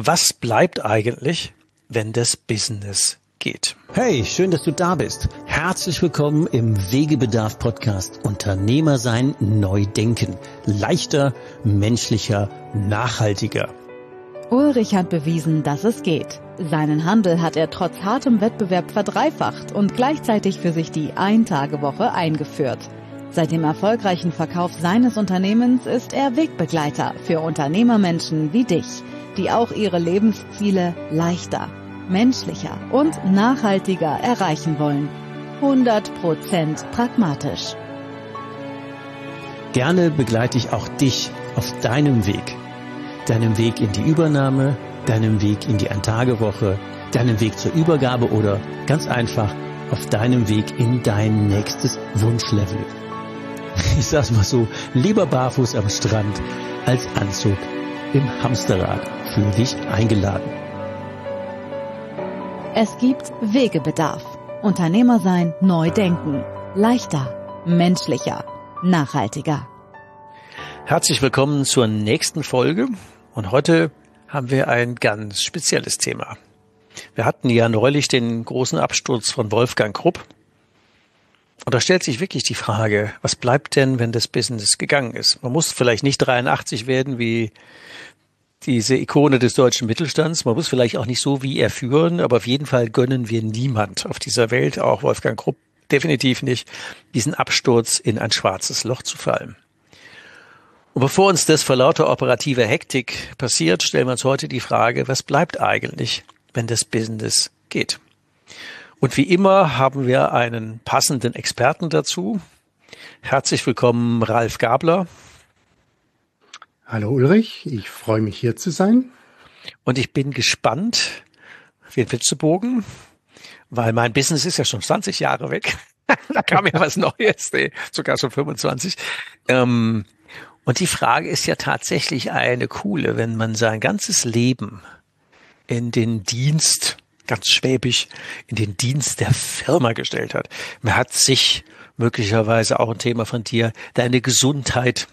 Was bleibt eigentlich, wenn das Business geht? Hey, schön, dass du da bist. Herzlich willkommen im Wegebedarf-Podcast Unternehmer sein, neu denken. Leichter, menschlicher, nachhaltiger. Ulrich hat bewiesen, dass es geht. Seinen Handel hat er trotz hartem Wettbewerb verdreifacht und gleichzeitig für sich die Ein-Tage-Woche eingeführt. Seit dem erfolgreichen Verkauf seines Unternehmens ist er Wegbegleiter für Unternehmermenschen wie dich, die auch ihre Lebensziele leichter, menschlicher und nachhaltiger erreichen wollen. 100% pragmatisch. Gerne begleite ich auch dich auf deinem Weg. Deinem Weg in die Übernahme, deinem Weg in die Ein-Tage-Woche, deinem Weg zur Übergabe oder ganz einfach auf deinem Weg in dein nächstes Wunschlevel. Ich sag's mal so, lieber barfuß am Strand als Anzug im Hamsterrad. Fühl dich eingeladen. Es gibt Wegebedarf. Unternehmer sein, neu denken. Leichter, menschlicher, nachhaltiger. Herzlich willkommen zur nächsten Folge. Und heute haben wir ein ganz spezielles Thema. Wir hatten ja neulich den großen Absturz von Wolfgang Krupp. Und da stellt sich wirklich die Frage, was bleibt denn, wenn das Business gegangen ist? Man muss vielleicht nicht 83 werden wie diese Ikone des deutschen Mittelstands. Man muss vielleicht auch nicht so wie er führen, aber auf jeden Fall gönnen wir niemand auf dieser Welt, auch Wolfgang Krupp definitiv nicht, diesen Absturz in ein schwarzes Loch zu fallen. Und bevor uns das vor lauter operativer Hektik passiert, stellen wir uns heute die Frage, was bleibt eigentlich, wenn das Business geht? Und wie immer haben wir einen passenden Experten dazu. Herzlich willkommen, Ralf Gabler. Hallo Ulrich, ich freue mich hier zu sein. Und ich bin gespannt, wie ein Witzebogen, weil mein Business ist ja schon 20 Jahre weg. Da kam ja was Neues, sogar schon 25. Und die Frage ist ja tatsächlich eine coole, wenn man sein ganzes Leben in den Dienst, ganz schwäbisch, in den Dienst der Firma gestellt hat. Man hat sich, möglicherweise auch ein Thema von dir, deine Gesundheit,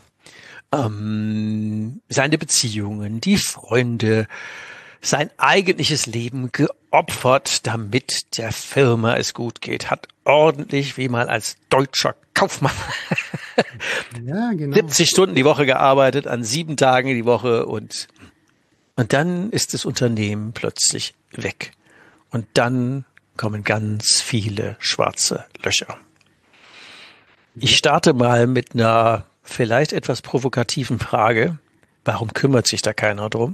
seine Beziehungen, die Freunde, sein eigentliches Leben geopfert, damit der Firma es gut geht. Hat ordentlich, wie mal als deutscher Kaufmann, ja, genau. 70 Stunden die Woche gearbeitet, an 7 Tagen die Woche und dann ist das Unternehmen plötzlich weg. Und dann kommen ganz viele schwarze Löcher. Ich starte mal mit einer vielleicht etwas provokativen Frage. Warum kümmert sich da keiner drum?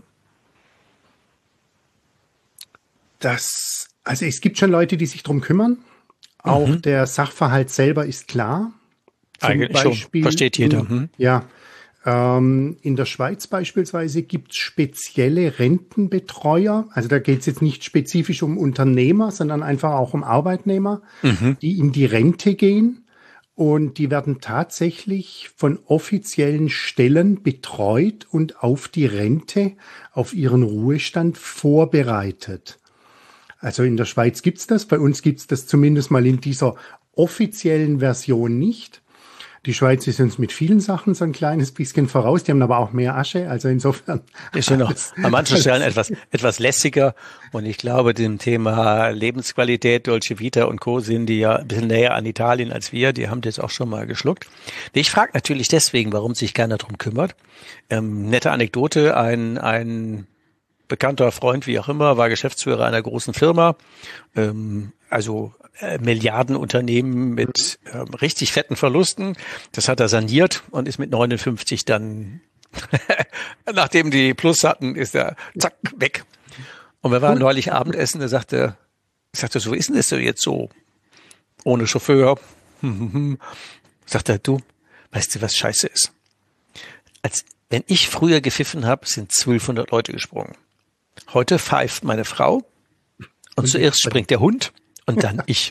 Also es gibt schon Leute, die sich drum kümmern. Auch der Sachverhalt selber ist klar. Eigentlich Beispiel, schon, versteht jeder. Ja. In der Schweiz beispielsweise gibt es spezielle Rentenbetreuer. Also da geht es jetzt nicht spezifisch um Unternehmer, sondern einfach auch um Arbeitnehmer, die in die Rente gehen. Und die werden tatsächlich von offiziellen Stellen betreut und auf die Rente, auf ihren Ruhestand vorbereitet. Also in der Schweiz gibt's das, bei uns gibt's das zumindest mal in dieser offiziellen Version nicht. Die Schweiz ist uns mit vielen Sachen so ein kleines bisschen voraus. Die haben aber auch mehr Asche, also insofern. Ist ja noch an manchen Stellen etwas lässiger. Und ich glaube, dem Thema Lebensqualität, Dolce Vita und Co. sind die ja ein bisschen näher an Italien als wir. Die haben das auch schon mal geschluckt. Ich frage natürlich deswegen, warum sich keiner drum kümmert. Nette Anekdote, ein bekannter Freund, wie auch immer, war Geschäftsführer einer großen Firma, Milliardenunternehmen mit richtig fetten Verlusten. Das hat er saniert und ist mit 59 dann, nachdem die Plus hatten, ist er zack weg. Und wir waren neulich Abendessen, ich sagte, so, wie ist denn das so jetzt so? Ohne Chauffeur. Sagt er, du, weißt du, was scheiße ist? Wenn ich früher gepfiffen habe, sind 1200 Leute gesprungen. Heute pfeift meine Frau und zuerst springt der Hund und dann ich.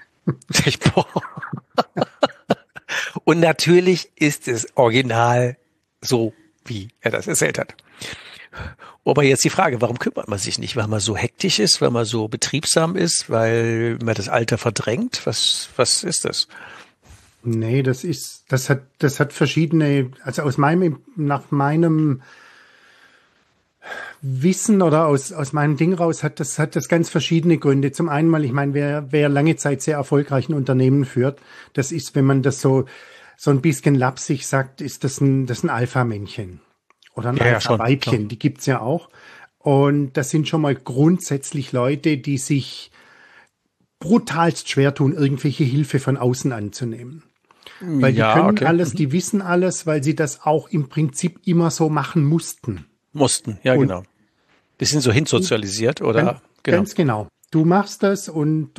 Und natürlich ist es original so, wie er das erzählt hat. Aber jetzt die Frage, warum kümmert man sich nicht? Weil man so hektisch ist, weil man so betriebsam ist, weil man das Alter verdrängt? Was ist das? Nee, das hat verschiedene, also nach meinem Wissen oder aus meinem Ding raus hat das ganz verschiedene Gründe. Zum einen mal, ich meine, wer lange Zeit sehr erfolgreich ein Unternehmen führt, das ist, wenn man das so ein bisschen lapsig sagt, ist das ein Alpha-Männchen oder ein Alpha-Weibchen. Die gibt's ja auch. Und das sind schon mal grundsätzlich Leute, die sich brutalst schwer tun, irgendwelche Hilfe von außen anzunehmen. Weil die können alles, die wissen alles, weil sie das auch im Prinzip immer so machen mussten. Genau. Die sind so hinsozialisiert, oder? Ganz genau. Du machst das und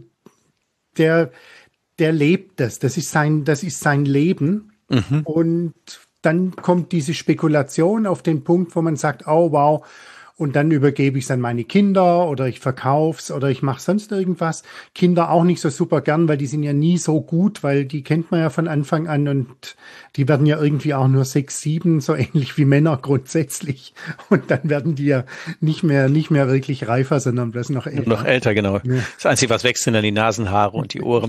der lebt das. Das ist sein Leben. Und dann kommt diese Spekulation auf den Punkt, wo man sagt, oh wow, und dann übergebe ich es an meine Kinder oder ich verkauf's oder ich mache sonst irgendwas. Kinder auch nicht so super gern, weil die sind ja nie so gut, weil die kennt man ja von Anfang an und die werden ja irgendwie auch nur 6, 7, so ähnlich wie Männer grundsätzlich. Und dann werden die ja nicht mehr wirklich reifer, sondern bloß noch älter. Noch älter, genau. Ja. Das Einzige, was wächst, sind dann die Nasenhaare und die Ohren.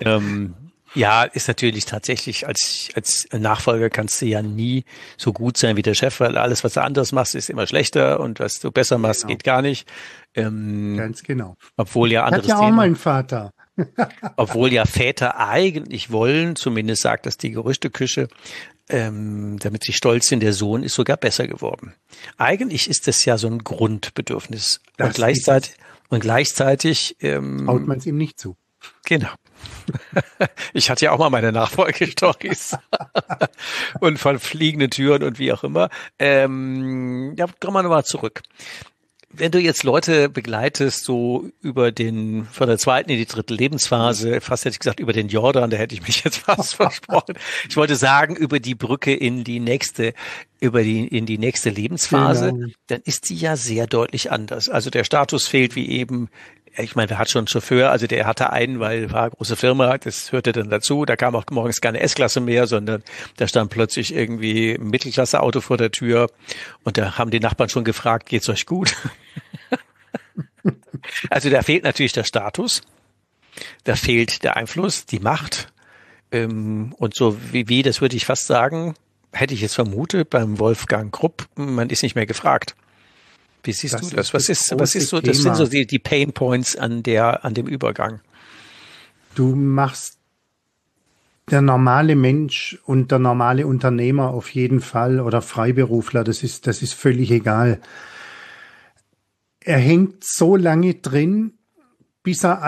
Ja, ist natürlich tatsächlich, als Nachfolger kannst du ja nie so gut sein wie der Chef, weil alles, was du anders machst, ist immer schlechter und was du besser machst, geht gar nicht. Ganz genau. Obwohl ja anderes Thema. Hat ja auch mein Vater. Obwohl ja Väter eigentlich wollen, zumindest sagt das die Gerüchteküche, damit sie stolz sind, der Sohn ist sogar besser geworden. Eigentlich ist das ja so ein Grundbedürfnis. Und gleichzeitig traut man es ihm nicht zu. Genau. Ich hatte ja auch mal meine Nachfolgestorys und von fliegenden Türen und wie auch immer. Kommen wir nochmal zurück. Wenn du jetzt Leute begleitest, so von der zweiten in die dritte Lebensphase, fast hätte ich gesagt, über den Jordan, da hätte ich mich jetzt fast versprochen. Ich wollte sagen, über die Brücke in die nächste Lebensphase, dann ist die ja sehr deutlich anders. Also der Status fehlt wie eben. Ich meine, wer hat schon einen Chauffeur, also der hatte einen, weil war eine große Firma, das hörte dann dazu, da kam auch morgens keine S-Klasse mehr, sondern da stand plötzlich irgendwie ein Mittelklasse-Auto vor der Tür und da haben die Nachbarn schon gefragt, geht's euch gut? Also da fehlt natürlich der Status, da fehlt der Einfluss, die Macht und so wie, das würde ich fast sagen, hätte ich jetzt vermutet beim Wolfgang Krupp, man ist nicht mehr gefragt. Wie siehst du das? Was ist so, das sind so die Pain Points an dem Übergang? Du machst der normale Mensch und der normale Unternehmer auf jeden Fall oder Freiberufler, das ist völlig egal. Er hängt so lange drin, bis er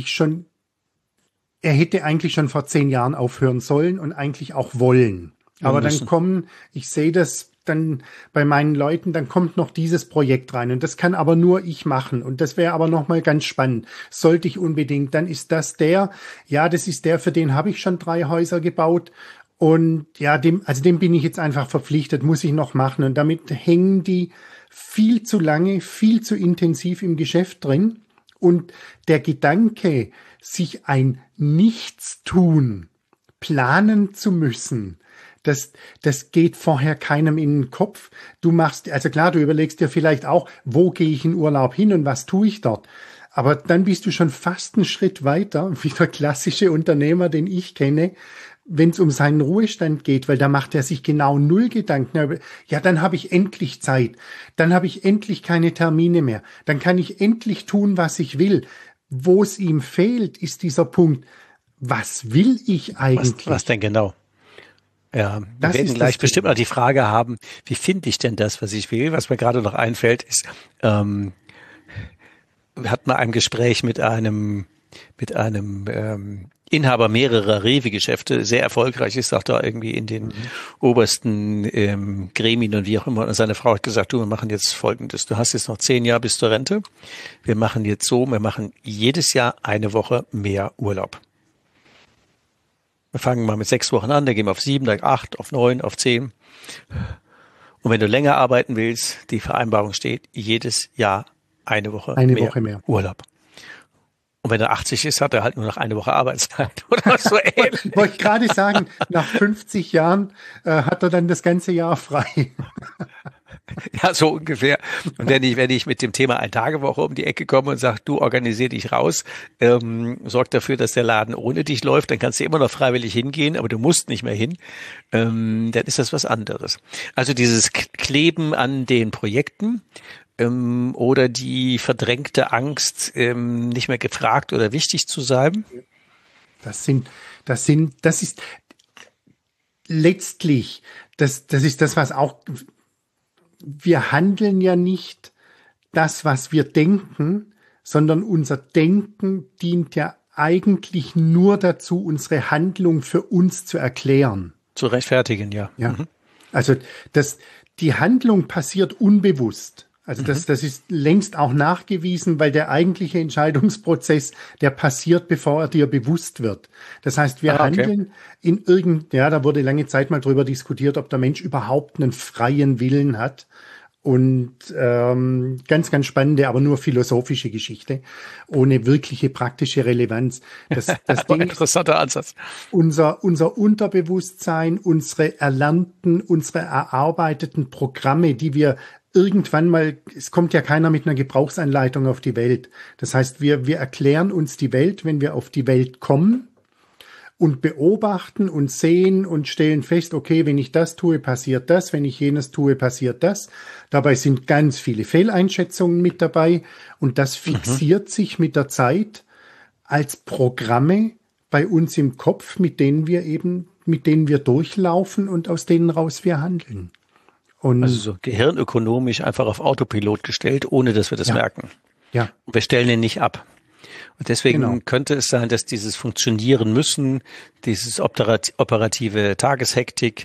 hätte eigentlich schon vor 10 Jahren aufhören sollen und eigentlich auch wollen. Aber ich sehe das dann bei meinen Leuten, dann kommt noch dieses Projekt rein und das kann aber nur ich machen und das wäre aber nochmal ganz spannend. Sollte ich unbedingt, dann ist das das ist der, für den habe ich schon 3 Häuser gebaut und ja, dem bin ich jetzt einfach verpflichtet, muss ich noch machen und damit hängen die viel zu lange, viel zu intensiv im Geschäft drin und der Gedanke, sich ein Nichtstun planen zu müssen, das geht vorher keinem in den Kopf. Du überlegst dir vielleicht auch, wo gehe ich in Urlaub hin und was tue ich dort? Aber dann bist du schon fast einen Schritt weiter, wie der klassische Unternehmer, den ich kenne, wenn es um seinen Ruhestand geht, weil da macht er sich genau 0 Gedanken. Ja, dann habe ich endlich Zeit. Dann habe ich endlich keine Termine mehr. Dann kann ich endlich tun, was ich will. Wo es ihm fehlt, ist dieser Punkt, was will ich eigentlich? Was denn genau? Ja, wir werden gleich bestimmt noch die Frage haben, wie finde ich denn das, was ich will? Was mir gerade noch einfällt, ist, wir hatten mal ein Gespräch mit einem Inhaber mehrerer Rewe-Geschäfte, sehr erfolgreich ist, auch da irgendwie in den obersten Gremien und wie auch immer. Und seine Frau hat gesagt, wir machen jetzt Folgendes. Du hast jetzt noch 10 Jahre bis zur Rente. Wir machen jetzt so, wir machen jedes Jahr eine Woche mehr Urlaub. Wir fangen mal mit 6 Wochen an, dann gehen wir auf 7, dann 8, auf 9, auf 10. Und wenn du länger arbeiten willst, die Vereinbarung steht, jedes Jahr eine Woche mehr Urlaub. Und wenn er 80 ist, hat er halt nur noch eine Woche Arbeitszeit oder so ähnlich. Wollte ich gerade sagen, nach 50 Jahren hat er dann das ganze Jahr frei. Ja, so ungefähr. Und wenn ich mit dem Thema Ein-Tage-Woche um die Ecke komme und sage, du organisier dich raus, sorg dafür, dass der Laden ohne dich läuft, dann kannst du immer noch freiwillig hingehen, aber du musst nicht mehr hin, dann ist das was anderes. Also dieses Kleben an den Projekten oder die verdrängte Angst, nicht mehr gefragt oder wichtig zu sein. Das ist letztlich, das ist das, was auch, wir handeln ja nicht das, was wir denken, sondern unser Denken dient ja eigentlich nur dazu, unsere Handlung für uns zu erklären. Zu rechtfertigen, ja. Ja. Also die Handlung passiert unbewusst. Also das ist längst auch nachgewiesen, weil der eigentliche Entscheidungsprozess, der passiert, bevor er dir bewusst wird. Das heißt, wir handeln da wurde lange Zeit mal drüber diskutiert, ob der Mensch überhaupt einen freien Willen hat. Und ganz, ganz spannende, aber nur philosophische Geschichte, ohne wirkliche praktische Relevanz. Das Ding interessanter Ansatz. Unser Unterbewusstsein, unsere erlernten, unsere erarbeiteten Programme, die wir irgendwann mal, es kommt ja keiner mit einer Gebrauchsanleitung auf die Welt. Das heißt, wir erklären uns die Welt, wenn wir auf die Welt kommen und beobachten und sehen und stellen fest, okay, wenn ich das tue, passiert das, wenn ich jenes tue, passiert das. Dabei sind ganz viele Fehleinschätzungen mit dabei und das fixiert sich mit der Zeit als Programme bei uns im Kopf, mit denen wir durchlaufen und aus denen raus wir handeln. Und also so gehirnökonomisch einfach auf Autopilot gestellt, ohne dass wir das merken. Ja. Und wir stellen ihn nicht ab. Und deswegen könnte es sein, dass dieses Funktionieren müssen, dieses operative Tageshektik,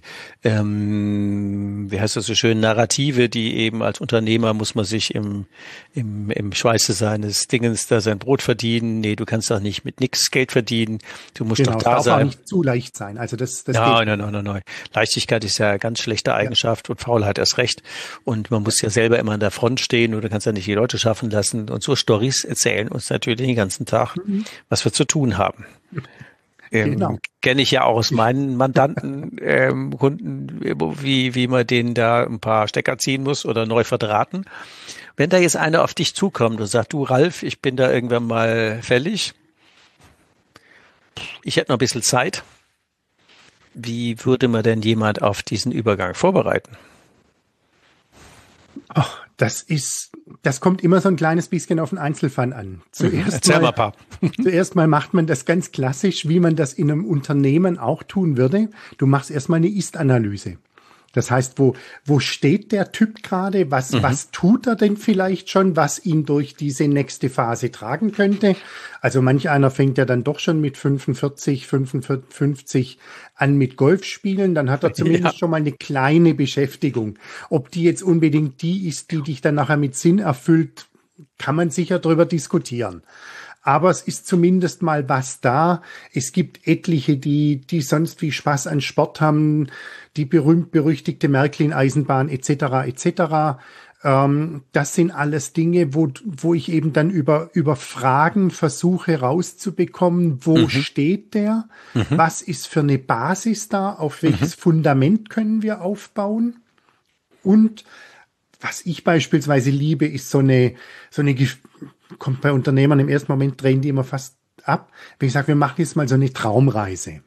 wie heißt das so schön, Narrative, die eben als Unternehmer muss man sich im Schweiße seines Dingens da sein Brot verdienen. Nee, du kannst doch nicht mit nix Geld verdienen. Du musst doch da sein. Das darf auch nicht zu leicht sein. Also das Nein. Leichtigkeit ist ja eine ganz schlechte Eigenschaft und Faulheit erst recht. Und man muss ja selber immer an der Front stehen und du kannst ja nicht die Leute schaffen lassen. Und so Storys erzählen uns natürlich den ganzen Tag, was wir zu tun haben. Kenne ich ja auch aus meinen Mandanten, Kunden, wie man denen da ein paar Stecker ziehen muss oder neu verdrahten. Wenn da jetzt einer auf dich zukommt und sagt, du Ralf, ich bin da irgendwann mal fällig, ich hätte noch ein bisschen Zeit, wie würde man denn jemand auf diesen Übergang vorbereiten? Ach, das kommt immer so ein kleines bisschen auf den Einzelfall an. Zuerst mal macht man das ganz klassisch, wie man das in einem Unternehmen auch tun würde. Du machst erstmal eine Ist-Analyse. Das heißt, wo steht der Typ gerade? Was tut er denn vielleicht schon, was ihn durch diese nächste Phase tragen könnte? Also manch einer fängt ja dann doch schon mit 45, 55 an mit Golf spielen. Dann hat er zumindest schon mal eine kleine Beschäftigung. Ob die jetzt unbedingt die ist, die dich dann nachher mit Sinn erfüllt, kann man sicher drüber diskutieren. Aber es ist zumindest mal was da. Es gibt etliche, die sonst wie Spaß an Sport haben, die berühmt-berüchtigte Märklin-Eisenbahn etc. etc. Das sind alles Dinge, wo ich eben dann über Fragen versuche rauszubekommen, wo steht der, was ist für eine Basis da, auf welches Fundament können wir aufbauen und was ich beispielsweise liebe, ist so eine kommt bei Unternehmern im ersten Moment, drehen die immer fast ab, wenn ich sage, wir machen jetzt mal so eine Traumreise.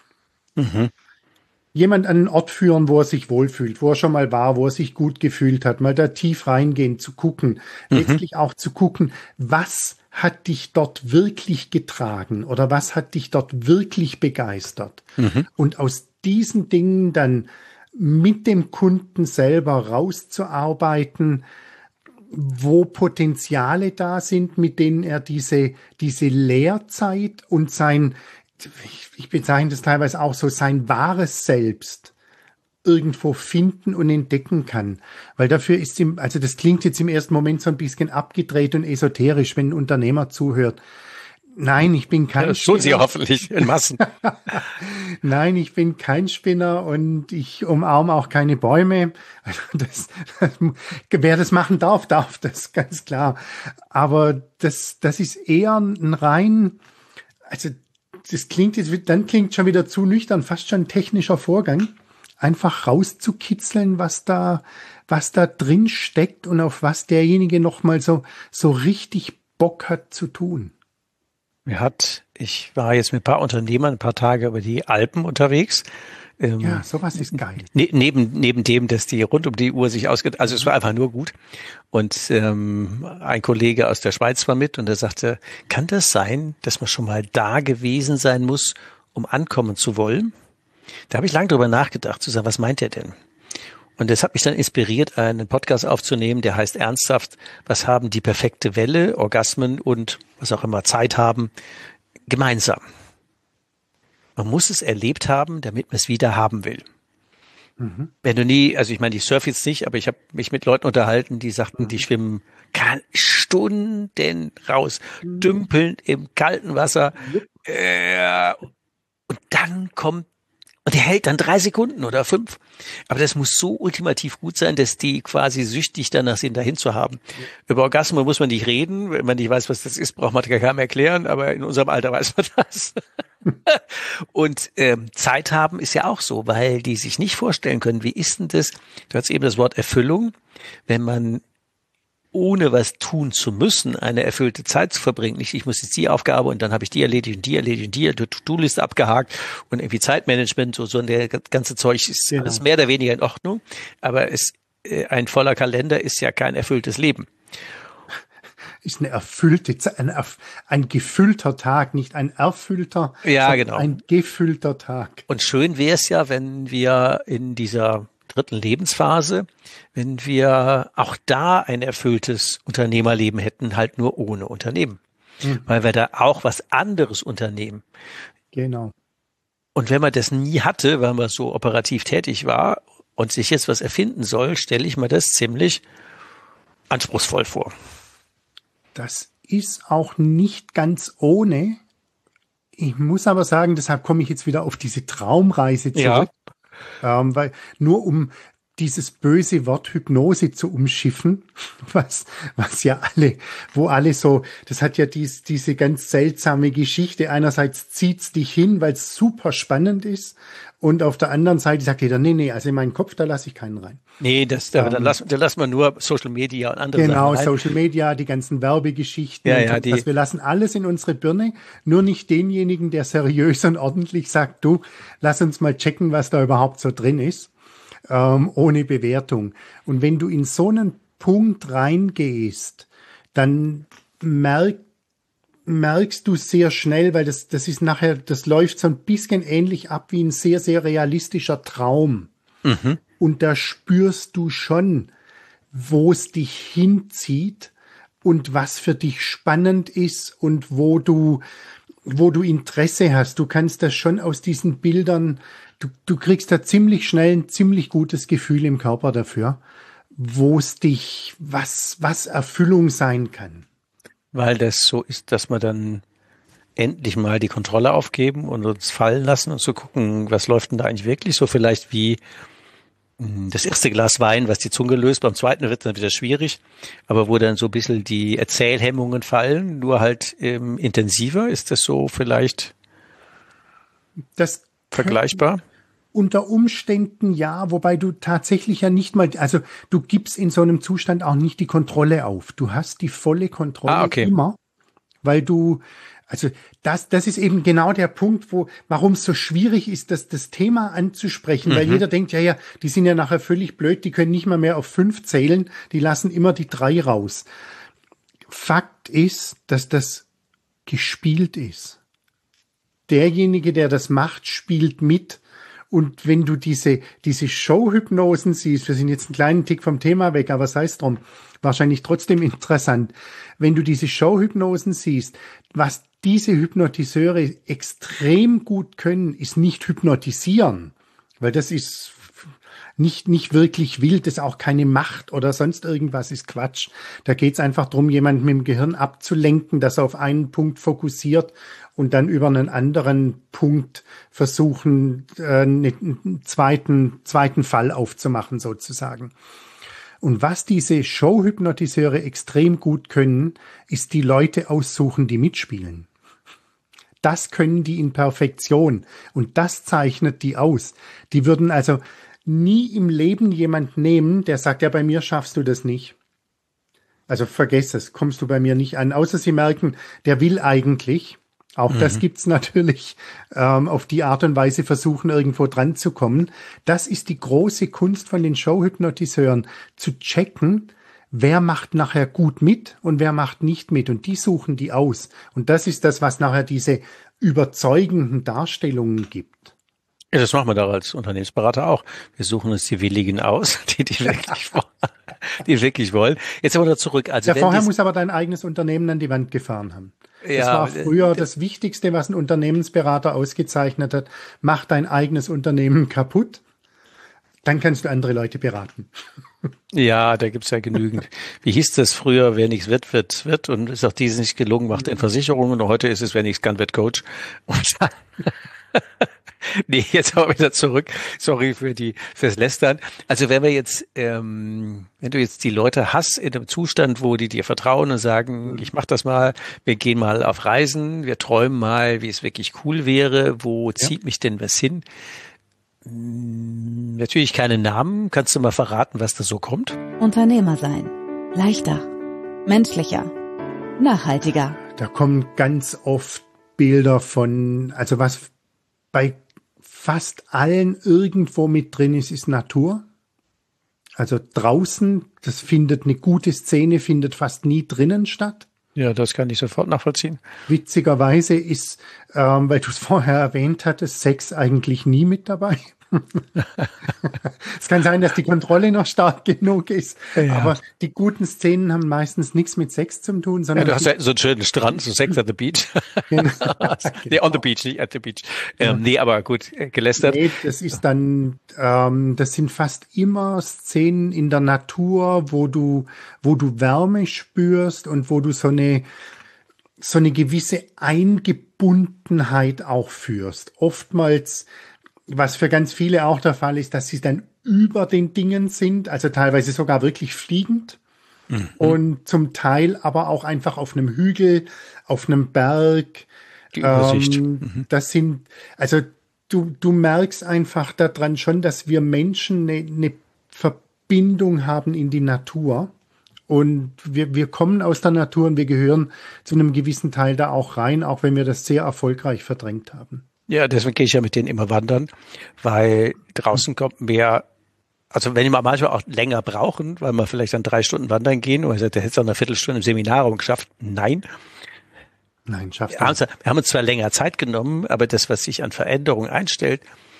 Jemand an einen Ort führen, wo er sich wohlfühlt, wo er schon mal war, wo er sich gut gefühlt hat, mal da tief reingehen, zu gucken, letztlich auch zu gucken, was hat dich dort wirklich getragen oder was hat dich dort wirklich begeistert? Und aus diesen Dingen dann mit dem Kunden selber rauszuarbeiten, wo Potenziale da sind, mit denen er diese Lehrzeit und ich bezeichne das teilweise auch so, sein wahres Selbst irgendwo finden und entdecken kann. Weil dafür ist das klingt jetzt im ersten Moment so ein bisschen abgedreht und esoterisch, wenn ein Unternehmer zuhört. Nein, ich bin kein Das tun Sie ja hoffentlich in Massen. Nein, ich bin kein Spinner und ich umarme auch keine Bäume. Wer das machen darf, darf das, ganz klar. Aber das ist eher ein rein, also dann klingt schon wieder zu nüchtern, fast schon ein technischer Vorgang. Einfach rauszukitzeln, was da drin steckt und auf was derjenige nochmal so richtig Bock hat zu tun. Ich war jetzt mit ein paar Unternehmern ein paar Tage über die Alpen unterwegs. Ja, sowas ist geil. Neben dem, dass die rund um die Uhr sich also es war einfach nur gut. Und ein Kollege aus der Schweiz war mit und er sagte, kann das sein, dass man schon mal da gewesen sein muss, um ankommen zu wollen? Da habe ich lange drüber nachgedacht, zu sagen, was meint er denn? Und das hat mich dann inspiriert, einen Podcast aufzunehmen, der heißt ernsthaft, was haben die perfekte Welle, Orgasmen und was auch immer Zeit haben, gemeinsam. Man muss es erlebt haben, damit man es wieder haben will. Mhm. Wenn du ich meine, ich surfe jetzt nicht, aber ich habe mich mit Leuten unterhalten, die sagten, die schwimmen Stunden raus, dümpeln im kalten Wasser, und dann und der hält dann 3 Sekunden oder 5. Aber das muss so ultimativ gut sein, dass die quasi süchtig danach sind, dahin zu haben. Ja. Über Orgasmen muss man nicht reden. Wenn man nicht weiß, was das ist, braucht man gar keinem erklären. Aber in unserem Alter weiß man das. Und Zeit haben ist ja auch so, weil die sich nicht vorstellen können, wie ist denn das? Du hast eben das Wort Erfüllung. Wenn man ohne was tun zu müssen, eine erfüllte Zeit zu verbringen. Nicht, ich muss jetzt die Aufgabe und dann habe ich die erledigt und die To-Do-Liste abgehakt und irgendwie Zeitmanagement, so der ganze Zeug ist alles mehr oder weniger in Ordnung. Aber ein voller Kalender ist ja kein erfülltes Leben. Ist eine erfüllte Zeit, ein gefüllter Tag, nicht ein erfüllter, sondern ein gefüllter Tag. Und schön wäre es ja, wenn wir in dieser 3. Lebensphase, wenn wir auch da ein erfülltes Unternehmerleben hätten, halt nur ohne Unternehmen. Weil wir da auch was anderes unternehmen. Genau. Und wenn man das nie hatte, weil man so operativ tätig war und sich jetzt was erfinden soll, stelle ich mir das ziemlich anspruchsvoll vor. Das ist auch nicht ganz ohne. Ich muss aber sagen, deshalb komme ich jetzt wieder auf diese Traumreise zurück. Ja. Weil nur um dieses böse Wort Hypnose zu umschiffen, was ja wo alle so, das hat ja diese ganz seltsame Geschichte. Einerseits zieht's dich hin, weil es super spannend ist, und auf der anderen Seite sagt jeder, nee, also in meinen Kopf, da lasse ich keinen rein. Nee, da lassen wir nur Social Media und andere Sachen rein. Genau, Social Media, die ganzen Werbegeschichten. Ja, wir lassen alles in unsere Birne, nur nicht denjenigen, der seriös und ordentlich sagt, du, lass uns mal checken, was da überhaupt so drin ist, ohne Bewertung. Und wenn du in so einen Punkt reingehst, dann merkst du sehr schnell, weil das ist nachher, das läuft so ein bisschen ähnlich ab wie ein sehr, sehr realistischer Traum. Mhm. Und da spürst du schon, wo es dich hinzieht und was für dich spannend ist und wo du Interesse hast. Du kannst das schon aus diesen Bildern, du kriegst da ziemlich schnell ein ziemlich gutes Gefühl im Körper dafür, wo es dich, was Erfüllung sein kann. Weil das so ist, dass wir dann endlich mal die Kontrolle aufgeben und uns fallen lassen und so gucken, was läuft denn da eigentlich wirklich? So vielleicht wie das erste Glas Wein, was die Zunge löst, beim zweiten wird es dann wieder schwierig, aber wo dann so ein bisschen die Erzählhemmungen fallen, nur halt intensiver. Ist das so vielleicht das vergleichbar? Unter Umständen ja, wobei du tatsächlich ja nicht mal, also du gibst in so einem Zustand auch nicht die Kontrolle auf. Du hast die volle Kontrolle immer, weil du, also das ist eben genau der Punkt, warum es so schwierig ist, das Thema anzusprechen, weil jeder denkt, ja, die sind ja nachher völlig blöd, die können nicht mal mehr auf 5 zählen, die lassen immer die 3 raus. Fakt ist, dass das gespielt ist. Derjenige, der das macht, spielt mit. Und wenn du diese Showhypnosen siehst, wir sind jetzt einen kleinen Tick vom Thema weg, aber sei es drum, wahrscheinlich trotzdem interessant. Wenn du diese Showhypnosen siehst, was diese Hypnotiseure extrem gut können, ist nicht hypnotisieren, weil das ist nicht wirklich will, das ist auch keine Macht oder sonst irgendwas, ist Quatsch. Da geht es einfach darum, jemanden mit dem Gehirn abzulenken, dass er auf einen Punkt fokussiert und dann über einen anderen Punkt versuchen, einen zweiten Fall aufzumachen sozusagen. Und was diese Showhypnotiseure extrem gut können, ist die Leute aussuchen, die mitspielen. Das können die in Perfektion und das zeichnet die aus. Die würden also nie im Leben jemand nehmen, der sagt, ja, bei mir schaffst du das nicht. Also vergiss es, kommst du bei mir nicht an. Außer sie merken, der will eigentlich. Auch das gibt's natürlich, auf die Art und Weise versuchen, irgendwo dran zu kommen. Das ist die große Kunst von den Showhypnotiseuren, zu checken, wer macht nachher gut mit und wer macht nicht mit. Und die suchen die aus. Und das ist das, was nachher diese überzeugenden Darstellungen gibt. Ja, das machen wir da als Unternehmensberater auch. Wir suchen uns die Willigen aus, die wirklich wollen. Jetzt aber noch zurück. Also vorher muss aber dein eigenes Unternehmen an die Wand gefahren haben. Das war früher das Wichtigste, was ein Unternehmensberater ausgezeichnet hat. Mach dein eigenes Unternehmen kaputt, dann kannst du andere Leute beraten. Ja, da gibt's ja genügend. Wie hieß das früher? Wer nichts wird. Und ist auch dieses nicht gelungen, macht in Versicherungen. Und heute ist es, wer nichts kann, wird Coach. Nee, jetzt aber wieder zurück. Sorry fürs Lästern. Also wenn du jetzt die Leute hast in einem Zustand, wo die dir vertrauen und sagen, ich mach das mal, wir gehen mal auf Reisen, wir träumen mal, wie es wirklich cool wäre, wo zieht mich denn was hin? Natürlich keine Namen. Kannst du mal verraten, was da so kommt? Unternehmer sein. Leichter. Menschlicher. Nachhaltiger. Da kommen ganz oft Bilder von, also was bei fast allen irgendwo mit drin ist Natur. Also draußen, eine gute Szene findet fast nie drinnen statt. Ja, das kann ich sofort nachvollziehen. Witzigerweise ist, weil du es vorher erwähnt hattest, Sex eigentlich nie mit dabei. Es kann sein, dass die Kontrolle noch stark genug ist, aber die guten Szenen haben meistens nichts mit Sex zu tun, sondern du hast ja so einen schönen Strand, so Sex at the Beach. Genau. Nee, on the beach, nicht at the beach. Nee, aber gut, gelästert. Nee, das ist dann, das sind fast immer Szenen in der Natur, wo du Wärme spürst und wo du so eine gewisse Eingebundenheit auch führst. Oftmals, was für ganz viele auch der Fall ist, dass sie dann über den Dingen sind, also teilweise sogar wirklich fliegend und zum Teil aber auch einfach auf einem Hügel, auf einem Berg. Die Übersicht. Das sind, also du merkst einfach daran schon, dass wir Menschen eine Verbindung haben in die Natur. Und wir kommen aus der Natur und wir gehören zu einem gewissen Teil da auch rein, auch wenn wir das sehr erfolgreich verdrängt haben. Ja, deswegen gehe ich ja mit denen immer wandern, weil draußen kommt mehr, also wenn die mal manchmal auch länger brauchen, weil wir vielleicht dann 3 Stunden wandern gehen, oder der hätte es auch eine Viertelstunde im Seminarraum geschafft. Nein, schaffst du nicht. Wir haben uns zwar länger Zeit genommen, aber das, was sich an Veränderungen einstellt,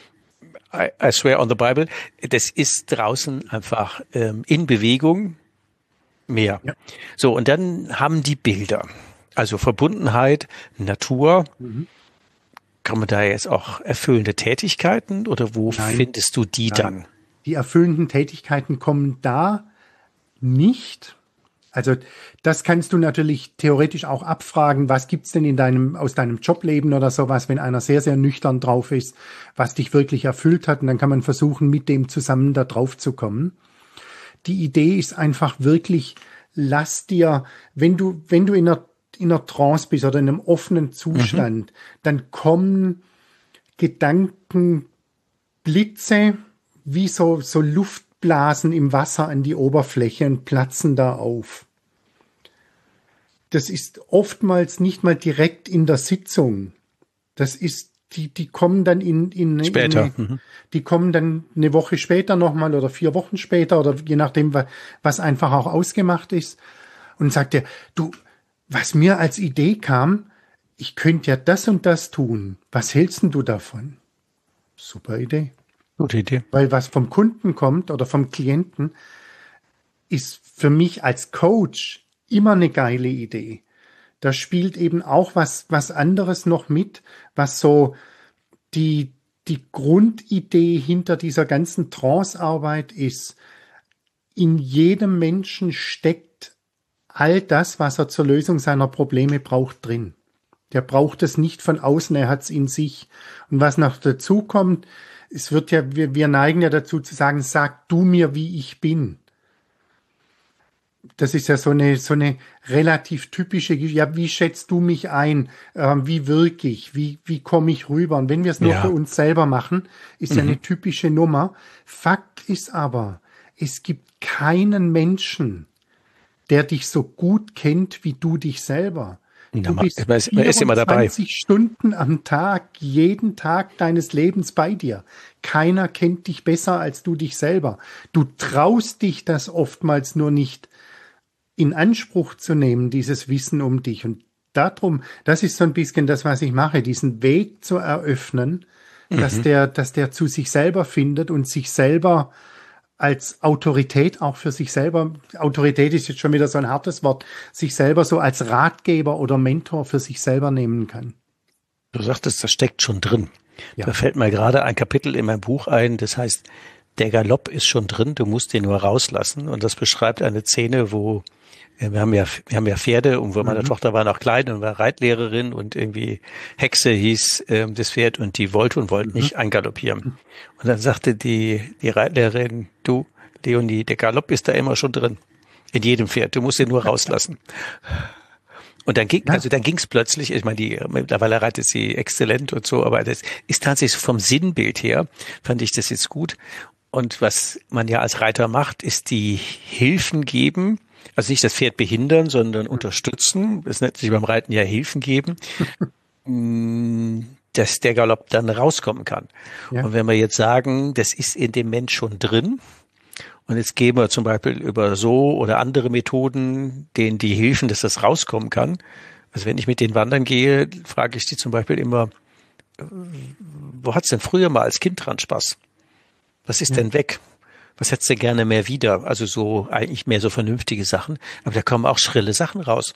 I swear on the Bible, das ist draußen einfach in Bewegung mehr. Ja. So, und dann haben die Bilder, also Verbundenheit, Natur. Kann man da jetzt auch erfüllende Tätigkeiten oder wo findest du die dann? Die erfüllenden Tätigkeiten kommen da nicht. Also das kannst du natürlich theoretisch auch abfragen, was gibt's denn aus deinem Jobleben oder sowas, wenn einer sehr, sehr nüchtern drauf ist, was dich wirklich erfüllt hat, und dann kann man versuchen, mit dem zusammen da drauf zu kommen. Die Idee ist einfach wirklich, lass dir, wenn du in einer Trance bist oder in einem offenen Zustand, dann kommen Gedankenblitze wie so Luftblasen im Wasser an die Oberfläche und platzen da auf. Das ist oftmals nicht mal direkt in der Sitzung. Das ist, die kommen dann später. Die kommen dann eine Woche später nochmal oder 4 Wochen später oder je nachdem, was einfach auch ausgemacht ist. Und sagt er, du, was mir als Idee kam, ich könnte ja das und das tun. Was hältst denn du davon? Super Idee. Gute Idee. Weil was vom Kunden kommt oder vom Klienten, ist für mich als Coach immer eine geile Idee. Da spielt eben auch was anderes noch mit, was so die die Grundidee hinter dieser ganzen Trance-Arbeit ist, in jedem Menschen steckt all das, was er zur Lösung seiner Probleme braucht, drin. Der braucht es nicht von außen, er hat es in sich. Und was noch dazu kommt, es wird ja, wir neigen ja dazu zu sagen, sag du mir, wie ich bin. Das ist ja so eine relativ typische, ja, wie schätzt du mich ein? Wie wirke ich? Wie komme ich rüber? Und wenn wir es nur für uns selber machen, ist ja eine typische Nummer. Fakt ist aber, es gibt keinen Menschen, der dich so gut kennt wie du dich selber. Du bist 24 Stunden am Tag, jeden Tag deines Lebens bei dir. Keiner kennt dich besser als du dich selber. Du traust dich das oftmals nur nicht in Anspruch zu nehmen, dieses Wissen um dich. Und darum, das ist so ein bisschen das, was ich mache, diesen Weg zu eröffnen, dass der zu sich selber findet und sich selber als Autorität auch für sich selber, Autorität ist jetzt schon wieder so ein hartes Wort, sich selber so als Ratgeber oder Mentor für sich selber nehmen kann. Du sagtest, das steckt schon drin. Ja. Da fällt mir gerade ein Kapitel in meinem Buch ein, das heißt, der Galopp ist schon drin, du musst den nur rauslassen. Und das beschreibt eine Szene, wo wir haben ja Pferde, und wo meine Tochter war noch klein und war Reitlehrerin und irgendwie Hexe hieß das Pferd, und die wollte nicht eingaloppieren. Und dann sagte die Reitlehrerin, du, Leonie, der Galopp ist da immer schon drin. In jedem Pferd. Du musst ihn nur rauslassen. Und dann ging's plötzlich, ich meine, mittlerweile reitet sie exzellent und so, aber das ist tatsächlich vom Sinnbild her, fand ich das jetzt gut. Und was man ja als Reiter macht, ist die Hilfen geben, also nicht das Pferd behindern, sondern unterstützen. Das nennt sich beim Reiten ja Hilfen geben, dass der Galopp dann rauskommen kann. Ja. Und wenn wir jetzt sagen, das ist in dem Mensch schon drin, und jetzt gehen wir zum Beispiel über so oder andere Methoden, denen die helfen, dass das rauskommen kann. Also wenn ich mit denen wandern gehe, frage ich die zum Beispiel immer, wo hat's denn früher mal als Kind dran Spaß? Was ist denn weg? Was hättest du gerne mehr wieder? Also so eigentlich mehr so vernünftige Sachen. Aber da kommen auch schrille Sachen raus.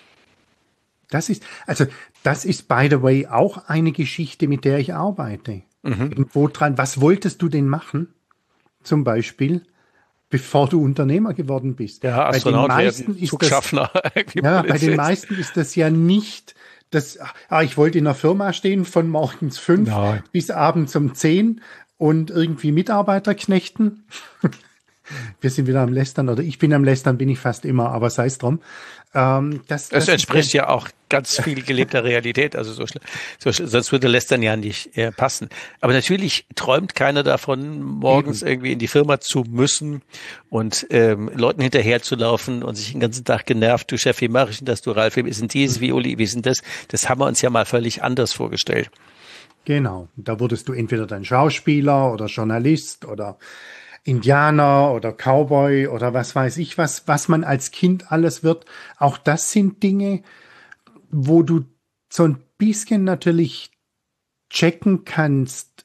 Das ist by the way auch eine Geschichte, mit der ich arbeite. Irgendwo dran. Was wolltest du denn machen? Zum Beispiel, bevor du Unternehmer geworden bist. Ja, Astronaut werden, Zugschaffner. Bei den meisten ist das ja nicht das, ich wollte in einer Firma stehen von morgens 5 bis abends um 10 und irgendwie Mitarbeiter knechten. Wir sind wieder am Lästern, oder ich bin am Lästern, bin ich fast immer, aber sei es drum. Das entspricht ja auch ganz viel gelebter Realität, also sonst würde Lästern ja nicht passen. Aber natürlich träumt keiner davon, morgens irgendwie in die Firma zu müssen und Leuten hinterherzulaufen und sich den ganzen Tag genervt, du Chef, wie mache ich denn das, du Ralf, wie ist denn dies, wie Uli, wie ist denn das? Das haben wir uns ja mal völlig anders vorgestellt. Genau, da wurdest du entweder dann Schauspieler oder Journalist oder Indianer oder Cowboy oder was weiß ich was man als Kind alles wird. Auch das sind Dinge, wo du so ein bisschen natürlich checken kannst,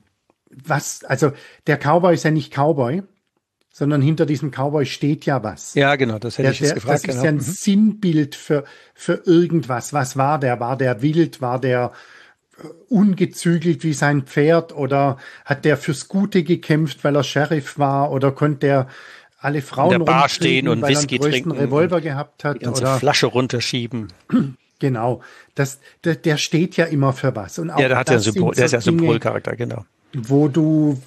also der Cowboy ist ja nicht Cowboy, sondern hinter diesem Cowboy steht ja was. Ja, genau, das hätte ich jetzt gefragt. Das ist ja ein Sinnbild für irgendwas. Was war der? War der wild? War der ungezügelt wie sein Pferd, oder hat der fürs Gute gekämpft, weil er Sheriff war, oder konnte der alle Frauen in der Bar stehen und Whisky trinken, Revolver gehabt hat, oder Flasche runterschieben. Genau, der steht ja immer für was. Und auch der hat ja ein Symbol, der ist ja Symbolcharakter, genau. Wo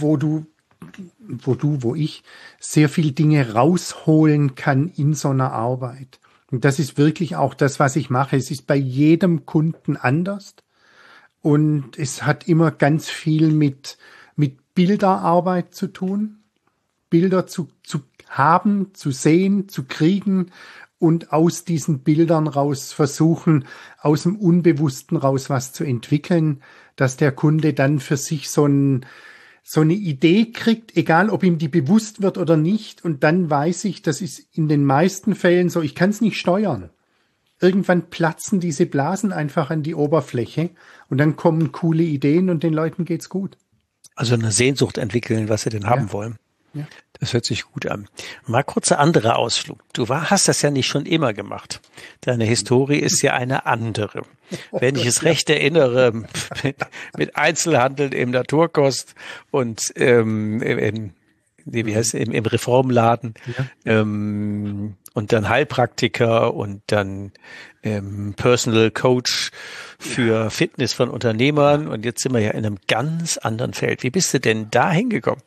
ich sehr viel Dinge rausholen kann in so einer Arbeit. Und das ist wirklich auch das, was ich mache. Es ist bei jedem Kunden anders. Und es hat immer ganz viel mit Bilderarbeit zu tun, Bilder zu haben, zu sehen, zu kriegen und aus diesen Bildern raus versuchen, aus dem Unbewussten raus was zu entwickeln, dass der Kunde dann für sich so eine Idee kriegt, egal ob ihm die bewusst wird oder nicht. Und dann weiß ich, das ist in den meisten Fällen so, ich kann es nicht steuern. Irgendwann platzen diese Blasen einfach an die Oberfläche und dann kommen coole Ideen und den Leuten geht's gut. Also eine Sehnsucht entwickeln, was sie denn haben wollen. Ja. Das hört sich gut an. Mal kurzer anderer Ausflug. Du hast das ja nicht schon immer gemacht. Deine Historie ist ja eine andere. Wenn ich es recht erinnere, mit Einzelhandel im Naturkost und im Reformladen, und dann Heilpraktiker und dann Personal Coach für Fitness von Unternehmern. Und jetzt sind wir ja in einem ganz anderen Feld. Wie bist du denn da hingekommen?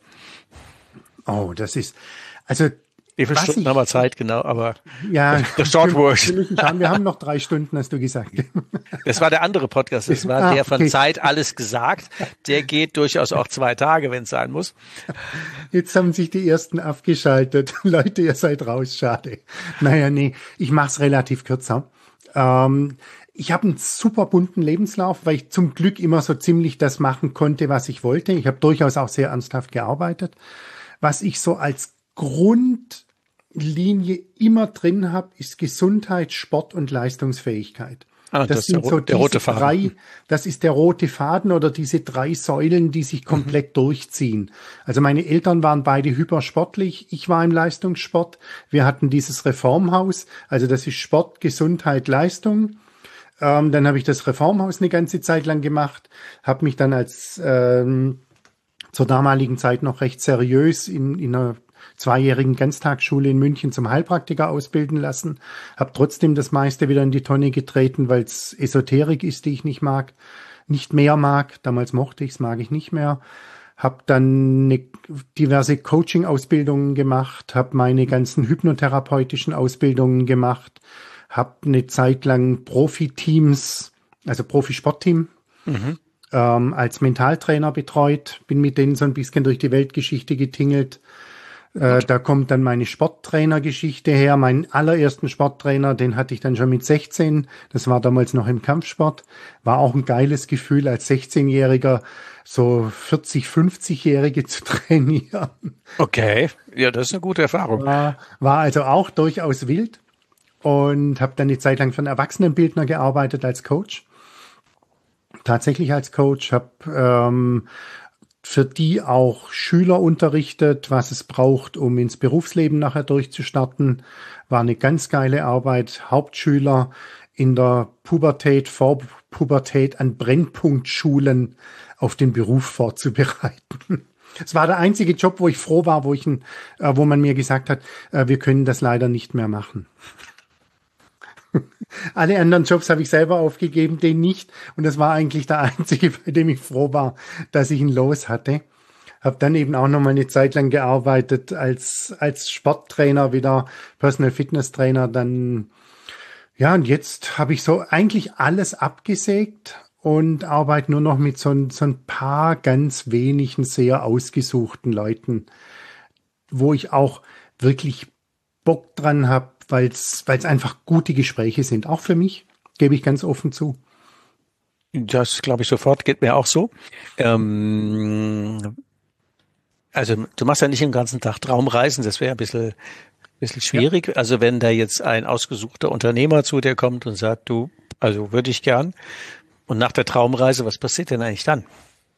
Oh, das ist, also. Wie viele Stunden haben wir Zeit, genau, aber ja, der Shortword. Wir haben noch 3 Stunden, hast du gesagt. Das war der andere Podcast, das war der von Zeit alles gesagt. Der geht durchaus auch 2 Tage, wenn es sein muss. Jetzt haben sich die ersten abgeschaltet. Leute, ihr seid raus, schade. Naja, nee, ich mache es relativ kürzer. Ich habe einen super bunten Lebenslauf, weil ich zum Glück immer so ziemlich das machen konnte, was ich wollte. Ich habe durchaus auch sehr ernsthaft gearbeitet. Was ich so als Grundlinie immer drin habe, ist Gesundheit, Sport und Leistungsfähigkeit. Das sind so der rote Faden. Das ist der rote Faden oder diese 3 Säulen, die sich komplett durchziehen. Also meine Eltern waren beide hypersportlich. Ich war im Leistungssport. Wir hatten dieses Reformhaus. Also das ist Sport, Gesundheit, Leistung. Dann habe ich das Reformhaus eine ganze Zeit lang gemacht, habe mich dann als zur damaligen Zeit noch recht seriös in einer 2-jährigen Ganztagsschule in München zum Heilpraktiker ausbilden lassen. Habe trotzdem das meiste wieder in die Tonne getreten, weil es Esoterik ist, die ich nicht mehr mag. Damals mochte ich es, mag ich nicht mehr. Habe dann diverse Coaching-Ausbildungen gemacht, habe meine ganzen hypnotherapeutischen Ausbildungen gemacht, habe eine Zeit lang Profiteams, also Profisportteam, als Mentaltrainer betreut, bin mit denen so ein bisschen durch die Weltgeschichte getingelt. Da kommt dann meine Sporttrainergeschichte her. Meinen allerersten Sporttrainer, den hatte ich dann schon mit 16. Das war damals noch im Kampfsport. War auch ein geiles Gefühl, als 16-Jähriger so 40-, 50-Jährige zu trainieren. Okay, ja, das ist eine gute Erfahrung. War also auch durchaus wild und habe dann eine Zeit lang für einen Erwachsenenbildner gearbeitet als Coach. Tatsächlich als Coach, habe für die auch Schüler unterrichtet, was es braucht, um ins Berufsleben nachher durchzustarten. War eine ganz geile Arbeit. Hauptschüler in der Pubertät, Vorpubertät an Brennpunktschulen auf den Beruf vorzubereiten. Es war der einzige Job, wo ich froh war, wo man mir gesagt hat, wir können das leider nicht mehr machen. Alle anderen Jobs habe ich selber aufgegeben, den nicht. Und das war eigentlich der einzige, bei dem ich froh war, dass ich ihn los hatte. Habe dann eben auch noch mal eine Zeit lang gearbeitet als Sporttrainer, wieder Personal Fitness Trainer. Dann, ja, und jetzt habe ich so eigentlich alles abgesägt und arbeite nur noch mit so ein paar ganz wenigen, sehr ausgesuchten Leuten, wo ich auch wirklich Bock dran habe, weil es einfach gute Gespräche sind. Auch für mich, gebe ich ganz offen zu. Das glaube ich sofort, geht mir auch so. Also du machst ja nicht den ganzen Tag Traumreisen, das wäre ein bisschen schwierig. Ja. Also wenn da jetzt ein ausgesuchter Unternehmer zu dir kommt und sagt, du, also würde ich gern. Und nach der Traumreise, was passiert denn eigentlich dann?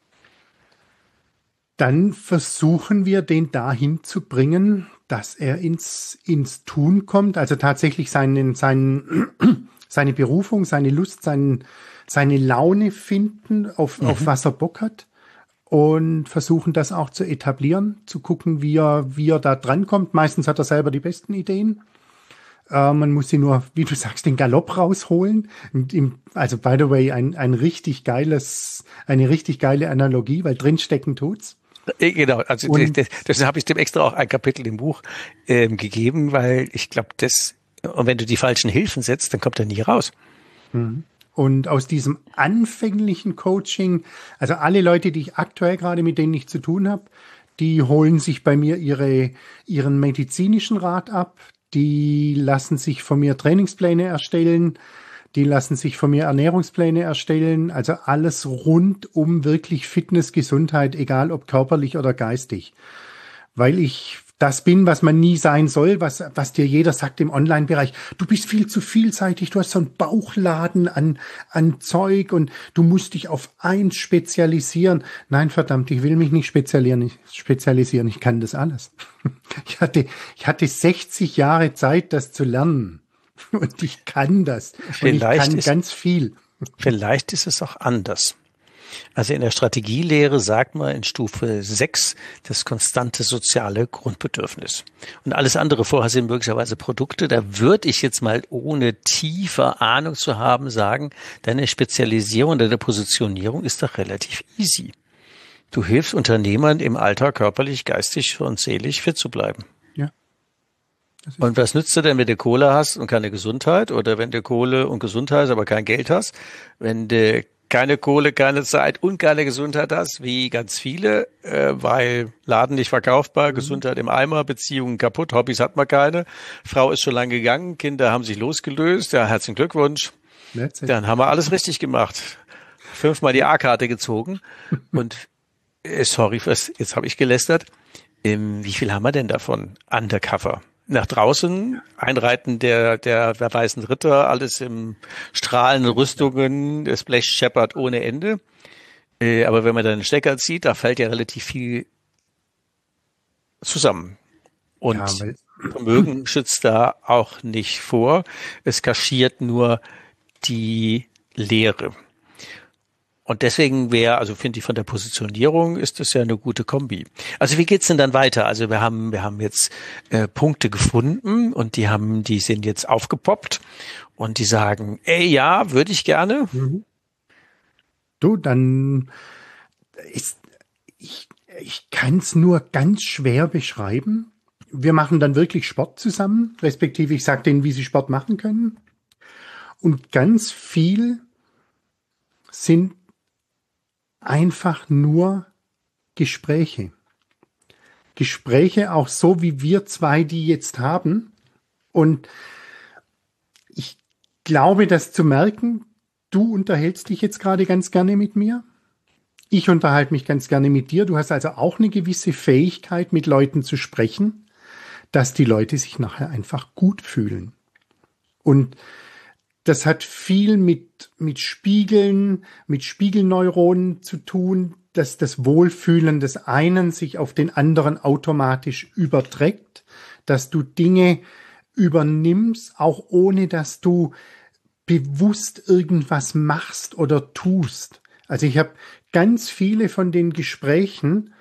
Dann versuchen wir, den dahin zu bringen, dass er ins Tun kommt, also tatsächlich seine Berufung, seine Lust, seine Laune finden, auf was er Bock hat und versuchen das auch zu etablieren, zu gucken, wie er da drankommt. Meistens hat er selber die besten Ideen. Man muss sie nur, wie du sagst, den Galopp rausholen. Also by the way, eine richtig geile Analogie, weil drinstecken tut's. Genau, also deswegen habe ich dem extra auch ein Kapitel im Buch gegeben, weil ich glaube, und wenn du die falschen Hilfen setzt, dann kommt er nie raus. Und aus diesem anfänglichen Coaching, also alle Leute, die ich aktuell gerade mit denen ich zu tun habe, die holen sich bei mir ihren medizinischen Rat ab, die lassen sich von mir Trainingspläne erstellen, die lassen sich von mir Ernährungspläne erstellen, also alles rund um wirklich Fitness, Gesundheit, egal ob körperlich oder geistig. Weil ich das bin, was man nie sein soll, was dir jeder sagt im Online-Bereich. Du bist viel zu vielseitig, du hast so einen Bauchladen an Zeug und du musst dich auf eins spezialisieren. Nein, verdammt, ich will mich nicht spezialisieren, ich kann das alles. Ich hatte 60 Jahre Zeit, das zu lernen und ich kann das. Vielleicht und ich kann ganz viel. Vielleicht ist es auch anders. Also in der Strategielehre sagt man in Stufe 6 das konstante soziale Grundbedürfnis. Und alles andere vorher sind möglicherweise Produkte. Da würde ich jetzt mal, ohne tiefer Ahnung zu haben, sagen, deine Spezialisierung, deine Positionierung ist doch relativ easy. Du hilfst Unternehmern im Alter körperlich, geistig und seelisch fit zu bleiben. Ja. Und was nützt dir denn, wenn du Kohle hast und keine Gesundheit? Oder wenn du Kohle und Gesundheit, aber kein Geld hast? Wenn du keine Kohle, keine Zeit und keine Gesundheit hast, wie ganz viele, weil Laden nicht verkaufbar, Gesundheit im Eimer, Beziehungen kaputt, Hobbys hat man keine, Frau ist schon lange gegangen, Kinder haben sich losgelöst, ja, herzlichen Glückwunsch. Dann haben wir alles richtig gemacht. 5-mal die A-Karte gezogen und sorry, jetzt habe ich gelästert. Wie viel haben wir denn davon? Undercover. Nach draußen, Einreiten der weißen Ritter, alles im strahlenden Rüstungen, das Blech scheppert ohne Ende. Aber wenn man dann den Stecker zieht, da fällt ja relativ viel zusammen. Und Vermögen schützt da auch nicht vor. Es kaschiert nur die Leere. Und deswegen finde ich, von der Positionierung ist das ja eine gute Kombi. Also wie geht's denn dann weiter? Also wir haben jetzt Punkte gefunden und die sind jetzt aufgepoppt und die sagen, ey, ja, würde ich gerne. Du, dann ich kann es nur ganz schwer beschreiben. Wir machen dann wirklich Sport zusammen, respektive ich sage denen, wie sie Sport machen können. Und ganz viel sind einfach nur Gespräche. Gespräche auch so, wie wir zwei die jetzt haben. Und ich glaube, das zu merken, du unterhältst dich jetzt gerade ganz gerne mit mir. Ich unterhalte mich ganz gerne mit dir. Du hast also auch eine gewisse Fähigkeit, mit Leuten zu sprechen, dass die Leute sich nachher einfach gut fühlen. Und das hat viel mit Spiegeln, mit Spiegelneuronen zu tun, dass das Wohlfühlen des einen sich auf den anderen automatisch überträgt, dass du Dinge übernimmst, auch ohne dass du bewusst irgendwas machst oder tust. Also ich habe ganz viele von den Gesprächen,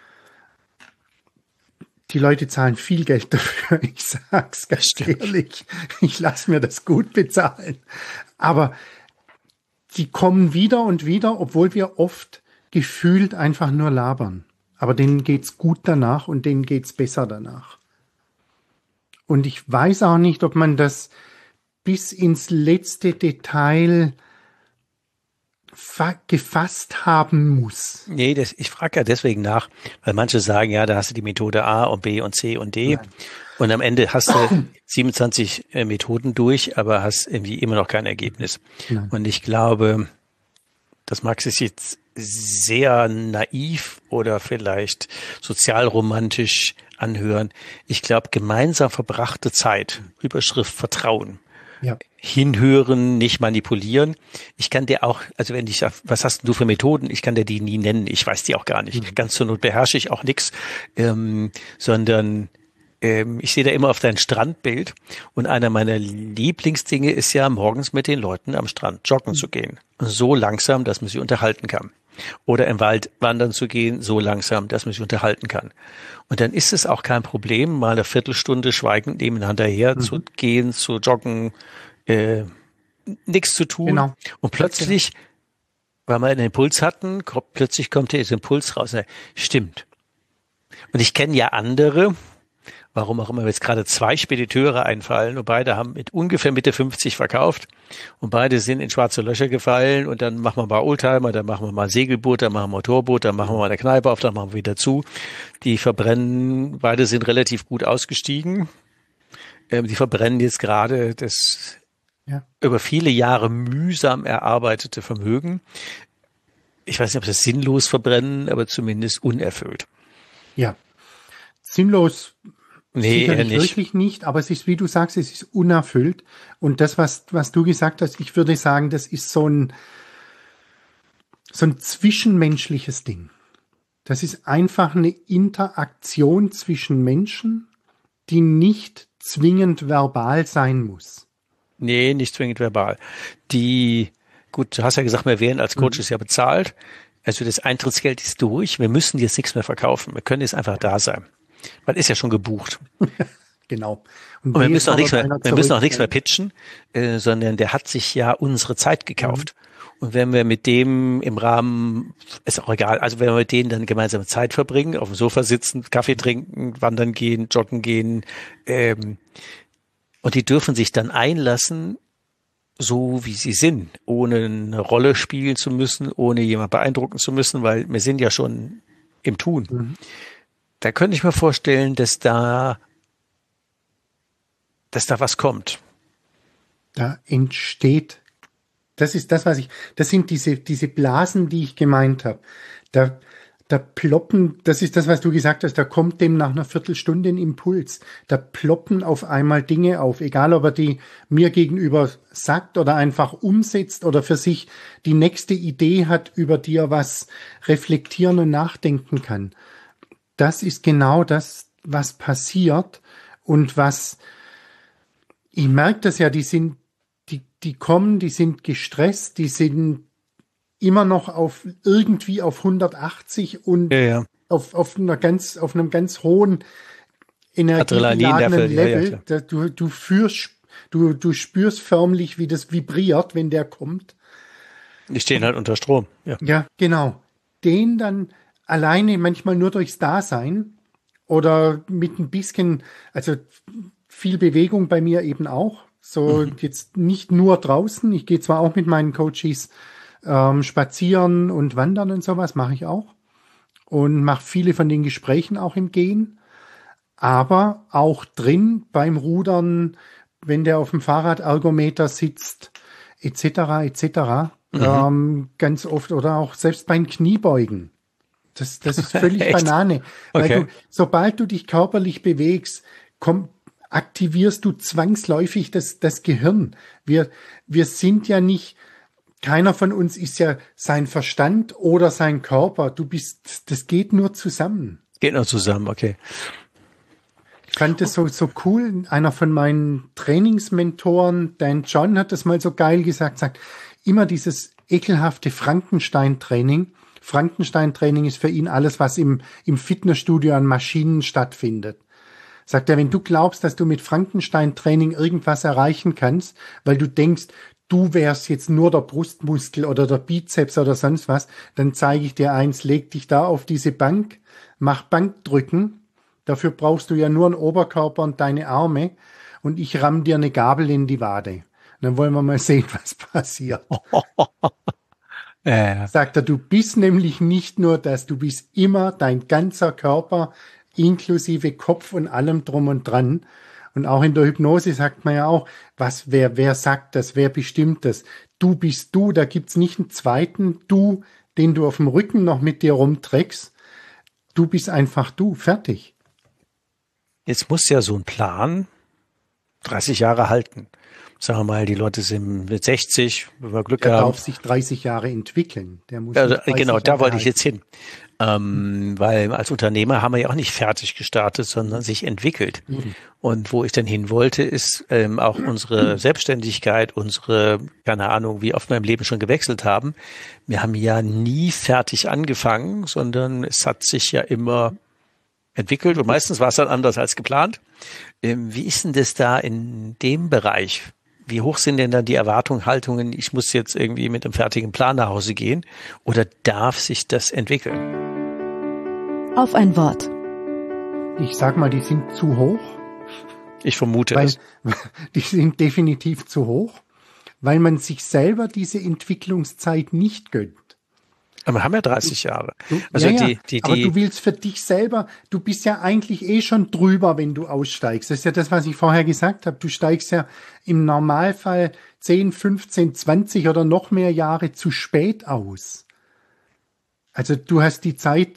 die Leute zahlen viel Geld dafür, ich sag's ganz ehrlich. Ich lasse mir das gut bezahlen. Aber die kommen wieder und wieder, obwohl wir oft gefühlt einfach nur labern. Aber denen geht's gut danach und denen geht's besser danach. Und ich weiß auch nicht, ob man das bis ins letzte Detail gefasst haben muss. Nee, ich frage ja deswegen nach, weil manche sagen, ja, da hast du die Methode A und B und C und D. Nein. Und am Ende hast du 27 Methoden durch, aber hast irgendwie immer noch kein Ergebnis. Nein. Und ich glaube, das mag sich jetzt sehr naiv oder vielleicht sozialromantisch anhören. Ich glaube, gemeinsam verbrachte Zeit, Überschrift Vertrauen. Ja. Hinhören, nicht manipulieren. Ich kann dir auch, also wenn ich sage, was hast du für Methoden? Ich kann dir die nie nennen. Ich weiß die auch gar nicht. Ganz zur Not beherrsche ich auch nichts, sondern ich sehe da immer auf dein Strandbild. Und einer meiner Lieblingsdinge ist ja, morgens mit den Leuten am Strand joggen zu gehen. So langsam, dass man sich unterhalten kann. Oder im Wald wandern zu gehen, so langsam, dass man sich unterhalten kann. Und dann ist es auch kein Problem, mal eine Viertelstunde schweigend nebeneinander her zu gehen, zu joggen, nichts zu tun. Genau. Und plötzlich, weil wir einen Impuls hatten, plötzlich kommt der Impuls raus. Stimmt. Und ich kenne ja andere, warum auch immer jetzt gerade 2 Spediteure einfallen und beide haben mit ungefähr Mitte 50 verkauft und beide sind in schwarze Löcher gefallen und dann machen wir mal Oldtimer, dann machen wir mal Segelboot, dann machen wir Motorboot, dann machen wir mal eine Kneipe auf, dann machen wir wieder zu. Die verbrennen, beide sind relativ gut ausgestiegen. Die verbrennen jetzt gerade das über viele Jahre mühsam erarbeitete Vermögen. Ich weiß nicht, ob das sinnlos verbrennen, aber zumindest unerfüllt. Ja, sinnlos Nee, eher nicht. Wirklich nicht, aber es ist, wie du sagst, es ist unerfüllt. Und das, was du gesagt hast, ich würde sagen, das ist so ein zwischenmenschliches Ding. Das ist einfach eine Interaktion zwischen Menschen, die nicht zwingend verbal sein muss. Nee, nicht zwingend verbal. Gut, du hast ja gesagt, wir werden als Coaches ja bezahlt. Also das Eintrittsgeld ist durch. Wir müssen jetzt nichts mehr verkaufen. Wir können jetzt einfach da sein. Man ist ja schon gebucht. Genau. Und wir müssen auch nichts mehr pitchen, sondern der hat sich ja unsere Zeit gekauft. Und wenn wir mit dem im Rahmen, ist auch egal, also wenn wir mit denen dann gemeinsame Zeit verbringen, auf dem Sofa sitzen, Kaffee trinken, wandern gehen, joggen gehen, und die dürfen sich dann einlassen, so wie sie sind, ohne eine Rolle spielen zu müssen, ohne jemand beeindrucken zu müssen, weil wir sind ja schon im Tun. Da könnte ich mir vorstellen, dass da was kommt. Da entsteht, das ist das, das sind diese Blasen, die ich gemeint habe. Da ploppen, das ist das, was du gesagt hast, da kommt dem nach einer Viertelstunde ein Impuls. Da ploppen auf einmal Dinge auf, egal ob er die mir gegenüber sagt oder einfach umsetzt oder für sich die nächste Idee hat, über die er was reflektieren und nachdenken kann. Das ist genau das, was passiert und ich merke das ja, die kommen, die sind gestresst, die sind immer noch irgendwie auf 180 und auf einem ganz hohen energiegeladenen Level. Ja. Du spürst förmlich, wie das vibriert, wenn der kommt. Die stehen halt unter Strom. Ja, genau. Den dann alleine manchmal nur durchs Dasein oder mit ein bisschen, also viel Bewegung bei mir eben auch. So jetzt nicht nur draußen. Ich gehe zwar auch mit meinen Coaches spazieren und wandern und sowas, mache ich auch. Und mache viele von den Gesprächen auch im Gehen. Aber auch drin beim Rudern, wenn der auf dem Fahrradergometer sitzt, etc. Ganz oft oder auch selbst beim Kniebeugen. Das ist völlig Banane. Weil sobald du dich körperlich bewegst, aktivierst du zwangsläufig das Gehirn. Wir sind ja nicht, keiner von uns ist ja sein Verstand oder sein Körper. Das geht nur zusammen. Geht nur zusammen, okay. Ich fand das so cool. Einer von meinen Trainingsmentoren, Dan John, hat das mal so geil gesagt, sagt, immer dieses ekelhafte Frankenstein-Training. Frankenstein-Training ist für ihn alles, was im Fitnessstudio an Maschinen stattfindet. Sagt er, wenn du glaubst, dass du mit Frankenstein-Training irgendwas erreichen kannst, weil du denkst, du wärst jetzt nur der Brustmuskel oder der Bizeps oder sonst was, dann zeige ich dir eins, leg dich da auf diese Bank, mach Bankdrücken, dafür brauchst du ja nur einen Oberkörper und deine Arme und ich ramm dir eine Gabel in die Wade. Dann wollen wir mal sehen, was passiert. Sagt er, du bist nämlich nicht nur das, du bist immer dein ganzer Körper, inklusive Kopf und allem drum und dran. Und auch in der Hypnose sagt man ja auch, wer sagt das, wer bestimmt das? Du bist du, da gibt's nicht einen zweiten Du, den du auf dem Rücken noch mit dir rumträgst. Du bist einfach du, fertig. Jetzt muss ja so ein Plan 30 Jahre halten. Sagen wir mal, die Leute sind mit 60, wenn wir Glück haben. Der darf sich 30 Jahre entwickeln. Der muss genau, da wollte ich jetzt hin. Weil als Unternehmer haben wir ja auch nicht fertig gestartet, sondern sich entwickelt. Und wo ich dann hin wollte, ist auch unsere Selbstständigkeit, keine Ahnung, wie oft wir im Leben schon gewechselt haben. Wir haben ja nie fertig angefangen, sondern es hat sich ja immer entwickelt und meistens war es dann anders als geplant. Wie ist denn das da in dem Bereich? Wie hoch sind denn dann die Erwartungen, Haltungen, ich muss jetzt irgendwie mit einem fertigen Plan nach Hause gehen? Oder darf sich das entwickeln? Auf ein Wort. Ich sag mal, die sind zu hoch. Ich vermute es. Die sind definitiv zu hoch, weil man sich selber diese Entwicklungszeit nicht gönnt. Aber wir haben ja 30 Jahre. Also aber du willst für dich selber, du bist ja eigentlich schon drüber, wenn du aussteigst. Das ist ja das, was ich vorher gesagt habe. Du steigst ja im Normalfall 10, 15, 20 oder noch mehr Jahre zu spät aus. Also du hast die Zeit,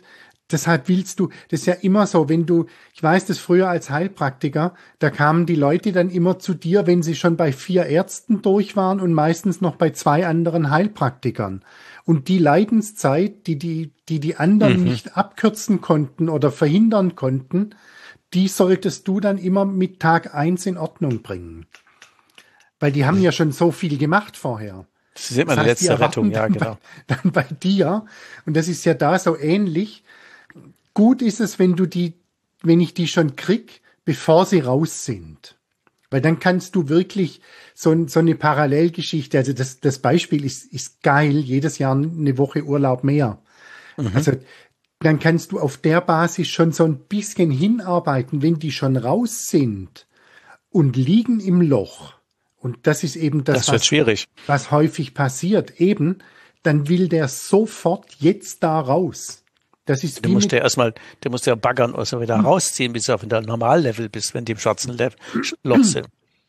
deshalb willst du, das ist ja immer so, ich weiß das früher als Heilpraktiker, da kamen die Leute dann immer zu dir, wenn sie schon bei 4 Ärzten durch waren und meistens noch bei 2 anderen Heilpraktikern. Und die Leidenszeit, die anderen nicht abkürzen konnten oder verhindern konnten, die solltest du dann immer mit Tag 1 in Ordnung bringen. Weil die haben ja schon so viel gemacht vorher. Das ist immer die letzte Rettung, ja, genau. Dann bei dir. Und das ist ja da so ähnlich. Gut ist es, wenn ich die schon krieg, bevor sie raus sind. Weil dann kannst du wirklich so eine Parallelgeschichte, also das Beispiel ist geil, jedes Jahr eine Woche Urlaub mehr. Also dann kannst du auf der Basis schon so ein bisschen hinarbeiten, wenn die schon raus sind und liegen im Loch. Und das ist eben das wird schwierig. Was häufig passiert. Eben, dann will der sofort jetzt da raus. Das ist der muss ja baggern, also wieder rausziehen, bis er auf dem Normallevel bist, wenn die im schwarzen Loch sind.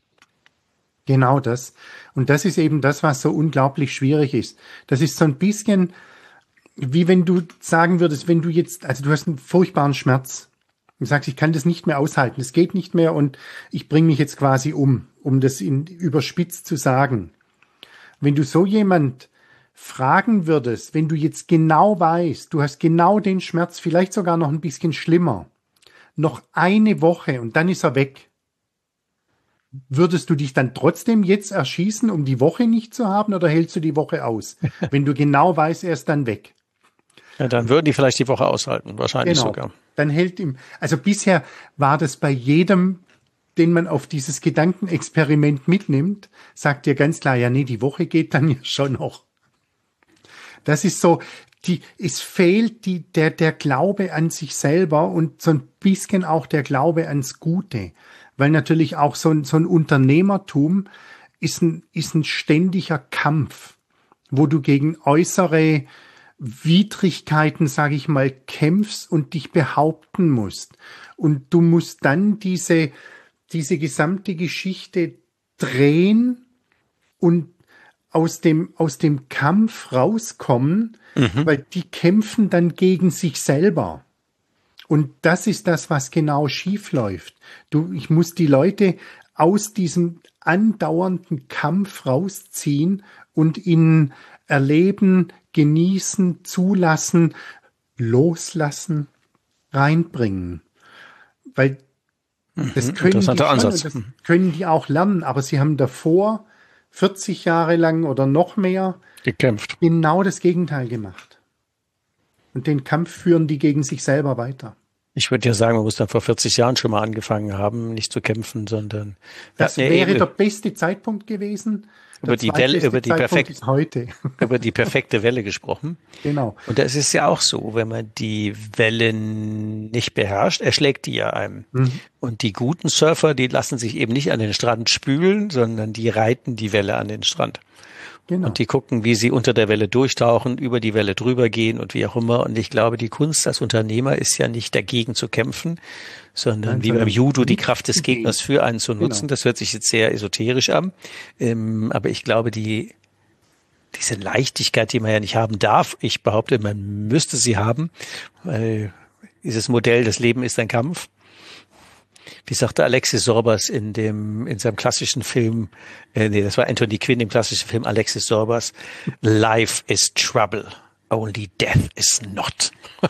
Genau das. Und das ist eben das, was so unglaublich schwierig ist. Das ist so ein bisschen, wie wenn du sagen würdest, wenn du jetzt, also du hast einen furchtbaren Schmerz. Du sagst, ich kann das nicht mehr aushalten, es geht nicht mehr und ich bringe mich jetzt quasi um das überspitzt zu sagen. Wenn du so jemand fragen würdest, wenn du jetzt genau weißt, du hast genau den Schmerz, vielleicht sogar noch ein bisschen schlimmer, noch eine Woche und dann ist er weg. Würdest du dich dann trotzdem jetzt erschießen, um die Woche nicht zu haben, oder hältst du die Woche aus? Wenn du genau weißt, er ist dann weg. Ja, dann würden die vielleicht die Woche aushalten, wahrscheinlich sogar. Dann hält ihm, also bisher war das bei jedem, den man auf dieses Gedankenexperiment mitnimmt, sagt dir ganz klar, ja nee, die Woche geht dann ja schon noch. Das ist so, es fehlt der Glaube an sich selber und so ein bisschen auch der Glaube ans Gute. Weil natürlich auch so ein Unternehmertum ist ein ständiger Kampf, wo du gegen äußere Widrigkeiten, sage ich mal, kämpfst und dich behaupten musst. Und du musst dann diese gesamte Geschichte drehen und aus dem Kampf rauskommen, weil die kämpfen dann gegen sich selber. Und das ist das, was genau schief läuft. Ich muss die Leute aus diesem andauernden Kampf rausziehen und in Erleben, Genießen, Zulassen, Loslassen reinbringen. Weil das können die schon, Ansatz. das können die auch lernen, aber sie haben davor 40 Jahre lang oder noch mehr gekämpft. Genau das Gegenteil gemacht. Und den Kampf führen die gegen sich selber weiter. Ich würde ja sagen, man muss dann vor 40 Jahren schon mal angefangen haben, nicht zu kämpfen, sondern... Das wäre der beste Zeitpunkt gewesen. Über die perfekte Welle gesprochen. Genau. Und das ist ja auch so, wenn man die Wellen nicht beherrscht, erschlägt die ja einem. Und die guten Surfer, die lassen sich eben nicht an den Strand spülen, sondern die reiten die Welle an den Strand. Genau. Und die gucken, wie sie unter der Welle durchtauchen, über die Welle drüber gehen und wie auch immer. Und ich glaube, die Kunst als Unternehmer ist ja nicht dagegen zu kämpfen, sondern wie beim Judo die Kraft des Gegners für einen zu nutzen. Genau. Das hört sich jetzt sehr esoterisch an. Aber ich glaube, diese Leichtigkeit, die man ja nicht haben darf, ich behaupte, man müsste sie haben, weil dieses Modell, das Leben ist ein Kampf. Wie sagte Alexis Sorbas in seinem klassischen Film, das war Anthony Quinn im klassischen Film Alexis Sorbas, Life is trouble, only death is not.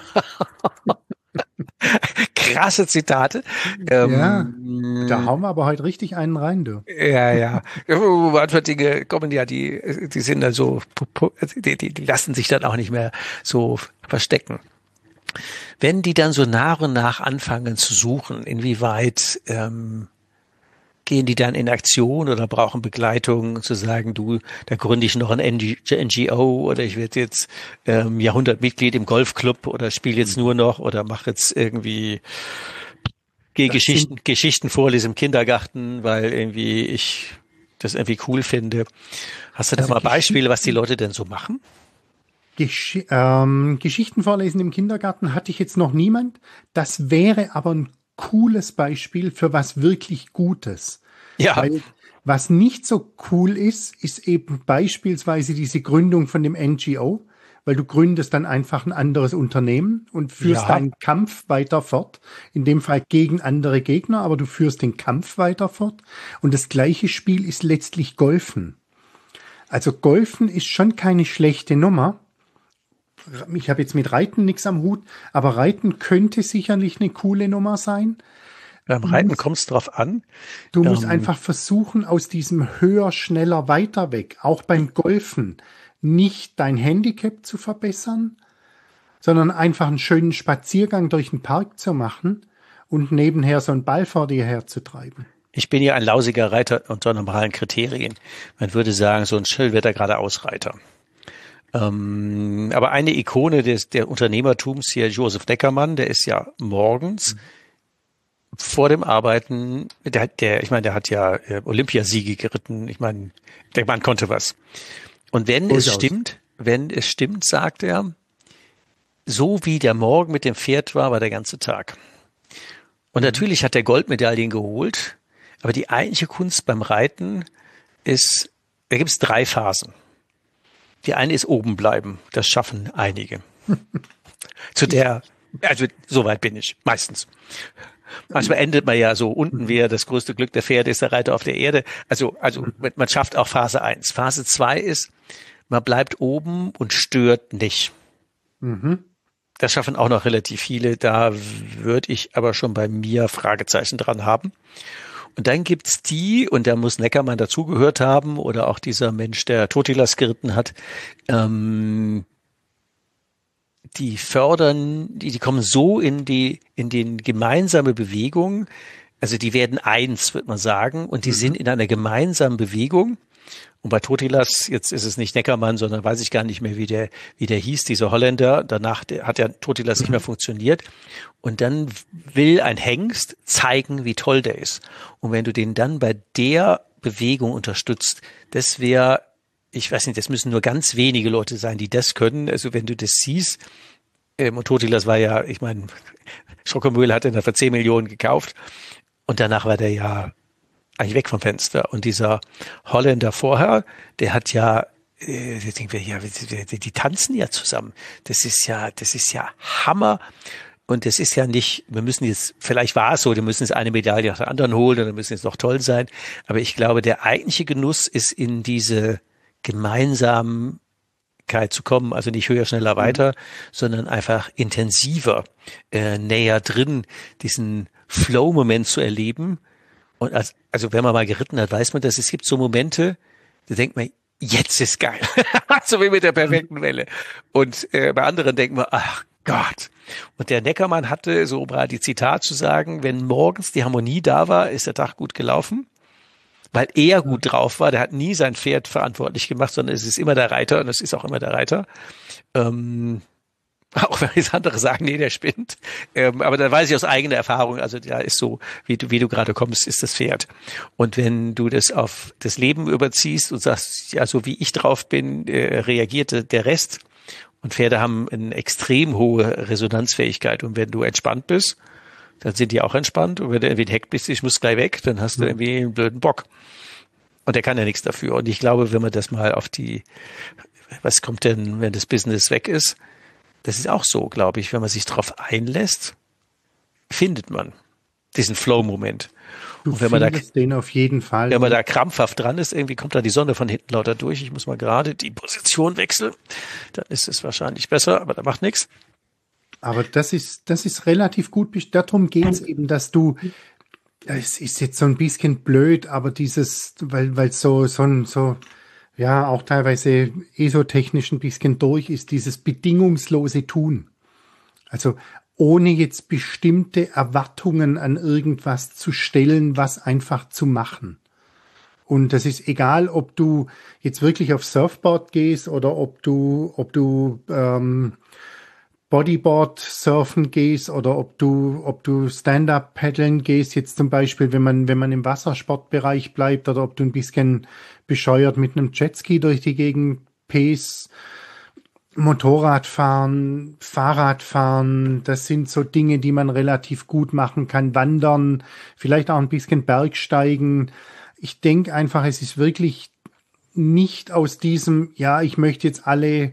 Krasse Zitate. Ja, da hauen wir aber heute richtig einen rein, du. Ja. Manchmal Dinge kommen ja, die sind dann so, die lassen sich dann auch nicht mehr so verstecken. Wenn die dann so nach und nach anfangen zu suchen, inwieweit gehen die dann in Aktion oder brauchen Begleitung, zu sagen, da gründe ich noch ein NGO oder ich werde jetzt Jahrhundertmitglied im Golfclub oder spiele jetzt nur noch oder mache jetzt irgendwie Geschichten vorlese im Kindergarten, weil irgendwie ich das irgendwie cool finde. Hast du da mal Beispiele, was die Leute denn so machen? Geschichten vorlesen im Kindergarten hatte ich jetzt noch niemand. Das wäre aber ein cooles Beispiel für was wirklich Gutes. Ja. Weil was nicht so cool ist eben beispielsweise diese Gründung von dem NGO, weil du gründest dann einfach ein anderes Unternehmen und führst deinen Kampf weiter fort. In dem Fall gegen andere Gegner, aber du führst den Kampf weiter fort. Und das gleiche Spiel ist letztlich Golfen. Also Golfen ist schon keine schlechte Nummer. Ich habe jetzt mit Reiten nichts am Hut, aber Reiten könnte sicherlich eine coole Nummer sein. Beim Reiten kommt es drauf an. Du musst einfach versuchen, aus diesem höher, schneller, weiter weg, auch beim Golfen, nicht dein Handicap zu verbessern, sondern einfach einen schönen Spaziergang durch den Park zu machen und nebenher so einen Ball vor dir herzutreiben. Ich bin ja ein lausiger Reiter unter normalen Kriterien. Man würde sagen, so ein Schillwetter geradeausreiter. Aber eine Ikone der Unternehmertums hier, Josef Neckermann, der ist ja morgens vor dem Arbeiten, der hat ja Olympiasiege geritten. Ich meine, der Mann konnte was. Und wenn es stimmt, sagt er, so wie der Morgen mit dem Pferd war der ganze Tag. Und natürlich hat er Goldmedaillen geholt. Aber die eigentliche Kunst beim Reiten ist, da gibt es 3 Phasen. Die eine ist oben bleiben. Das schaffen einige. So weit bin ich, meistens. Manchmal endet man ja so unten, wer das größte Glück der Pferde ist, der Reiter auf der Erde. Also man schafft auch Phase 1. Phase 2 ist, man bleibt oben und stört nicht. Das schaffen auch noch relativ viele. Da würde ich aber schon bei mir Fragezeichen dran haben. Und dann gibt's die, und da muss Neckermann dazugehört haben, oder auch dieser Mensch, der Totilas geritten hat, die fördern, die kommen so in den gemeinsame Bewegung, also die werden eins, würde man sagen, und die sind in einer gemeinsamen Bewegung. Und bei Totilas, jetzt ist es nicht Neckermann, sondern weiß ich gar nicht mehr, wie der hieß, dieser Holländer. Danach hat ja Totilas nicht mehr funktioniert. Und dann will ein Hengst zeigen, wie toll der ist. Und wenn du den dann bei der Bewegung unterstützt, das wäre, ich weiß nicht, das müssen nur ganz wenige Leute sein, die das können. Also wenn du das siehst, und Totilas war ja, ich meine, Schokomöhl hat ihn für 10 Millionen gekauft. Und danach war der ja eigentlich weg vom Fenster. Und dieser Holländer vorher, der hat ja, die tanzen ja zusammen. Das ist ja Hammer. Und das ist ja nicht, wir müssen jetzt, vielleicht war es so, wir müssen jetzt eine Medaille nach der anderen holen und dann müssen jetzt noch toll sein. Aber ich glaube, der eigentliche Genuss ist in diese Gemeinsamkeit zu kommen, also nicht höher, schneller, weiter, sondern einfach intensiver, näher drin, diesen Flow-Moment zu erleben. Und also wenn man mal geritten hat, weiß man, dass es gibt so Momente, da denkt man, jetzt ist geil. So wie mit der perfekten Welle. Und bei anderen denkt man, ach Gott. Und der Neckermann hatte, so war die Zitat zu sagen, wenn morgens die Harmonie da war, ist der Tag gut gelaufen. Weil er gut drauf war, der hat nie sein Pferd verantwortlich gemacht, sondern es ist immer der Reiter und es ist auch immer der Reiter. Auch wenn jetzt andere sagen, nee, der spinnt. Aber da weiß ich aus eigener Erfahrung, also da ist so, wie du gerade kommst, ist das Pferd. Und wenn du das auf das Leben überziehst und sagst, ja, so wie ich drauf bin, reagierte der Rest. Und Pferde haben eine extrem hohe Resonanzfähigkeit. Und wenn du entspannt bist, dann sind die auch entspannt. Und wenn du irgendwie Heck bist, ich muss gleich weg, dann hast du irgendwie einen blöden Bock. Und der kann ja nichts dafür. Und ich glaube, wenn man das mal auf was kommt denn, wenn das Business weg ist? Das ist auch so, glaube ich, wenn man sich darauf einlässt, findet man diesen Flow-Moment. Und wenn man den auf jeden Fall. Wenn man da krampfhaft dran ist, irgendwie kommt da die Sonne von hinten lauter durch. Ich muss mal gerade die Position wechseln. Dann ist es wahrscheinlich besser, aber da macht nichts. Aber das ist relativ gut. Darum geht es eben, dass du, es ist jetzt so ein bisschen blöd, aber weil so, ja, auch teilweise esotechnisch ein bisschen durch ist, dieses bedingungslose Tun. Also ohne jetzt bestimmte Erwartungen an irgendwas zu stellen, was einfach zu machen. Und das ist egal, ob du jetzt wirklich auf Surfboard gehst oder ob du Bodyboard surfen gehst oder ob du Stand-up paddeln gehst, jetzt zum Beispiel, wenn man im Wassersportbereich bleibt, oder ob du ein bisschen bescheuert mit einem Jetski durch die Gegend pest, Motorradfahren, Fahrradfahren, das sind so Dinge, die man relativ gut machen kann. Wandern, vielleicht auch ein bisschen Bergsteigen. Ich denke einfach, es ist wirklich nicht aus diesem, ja, ich möchte jetzt alle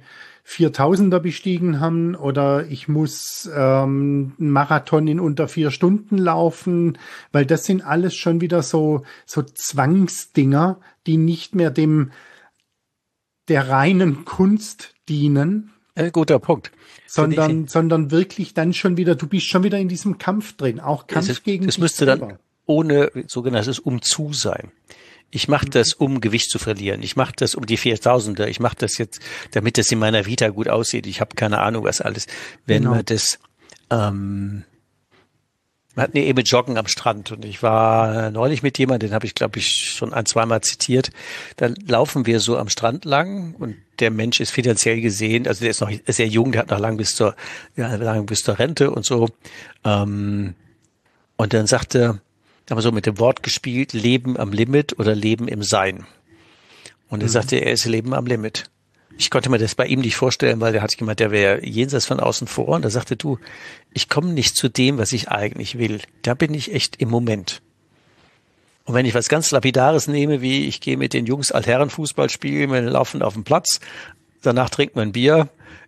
4000er bestiegen haben oder ich muss einen Marathon in unter 4 Stunden laufen, weil das sind alles schon wieder so Zwangsdinger, die nicht mehr der reinen Kunst dienen. Guter Punkt. Sondern wirklich dann schon wieder, du bist schon wieder in diesem Kampf drin, auch Kampf gegen das dich müsste selber. dann ohne sogenanntes Umzu sein. Ich mache das, um Gewicht zu verlieren. Ich mache das um die 4000er. Ich mache das jetzt, damit das in meiner Vita gut aussieht. Ich habe keine Ahnung, was alles. Wenn man das, man hat eben Joggen am Strand und ich war neulich mit jemandem, den habe ich, glaube ich, schon 1-2 Mal zitiert. Dann laufen wir so am Strand lang und der Mensch ist finanziell gesehen, also der ist noch sehr jung, der hat noch lang bis zur Rente und so. Und dann sagte haben wir so mit dem Wort gespielt, Leben am Limit oder Leben im Sein. Und er sagte, er ist Leben am Limit. Ich konnte mir das bei ihm nicht vorstellen, weil der hatte gemeint, der wäre jenseits von außen vor. Und er sagte, du, ich komme nicht zu dem, was ich eigentlich will. Da bin ich echt im Moment. Und wenn ich was ganz Lapidares nehme, wie ich gehe mit den Jungs Altherrenfußball spielen, wir laufen auf dem Platz, danach trinken wir ein Bier,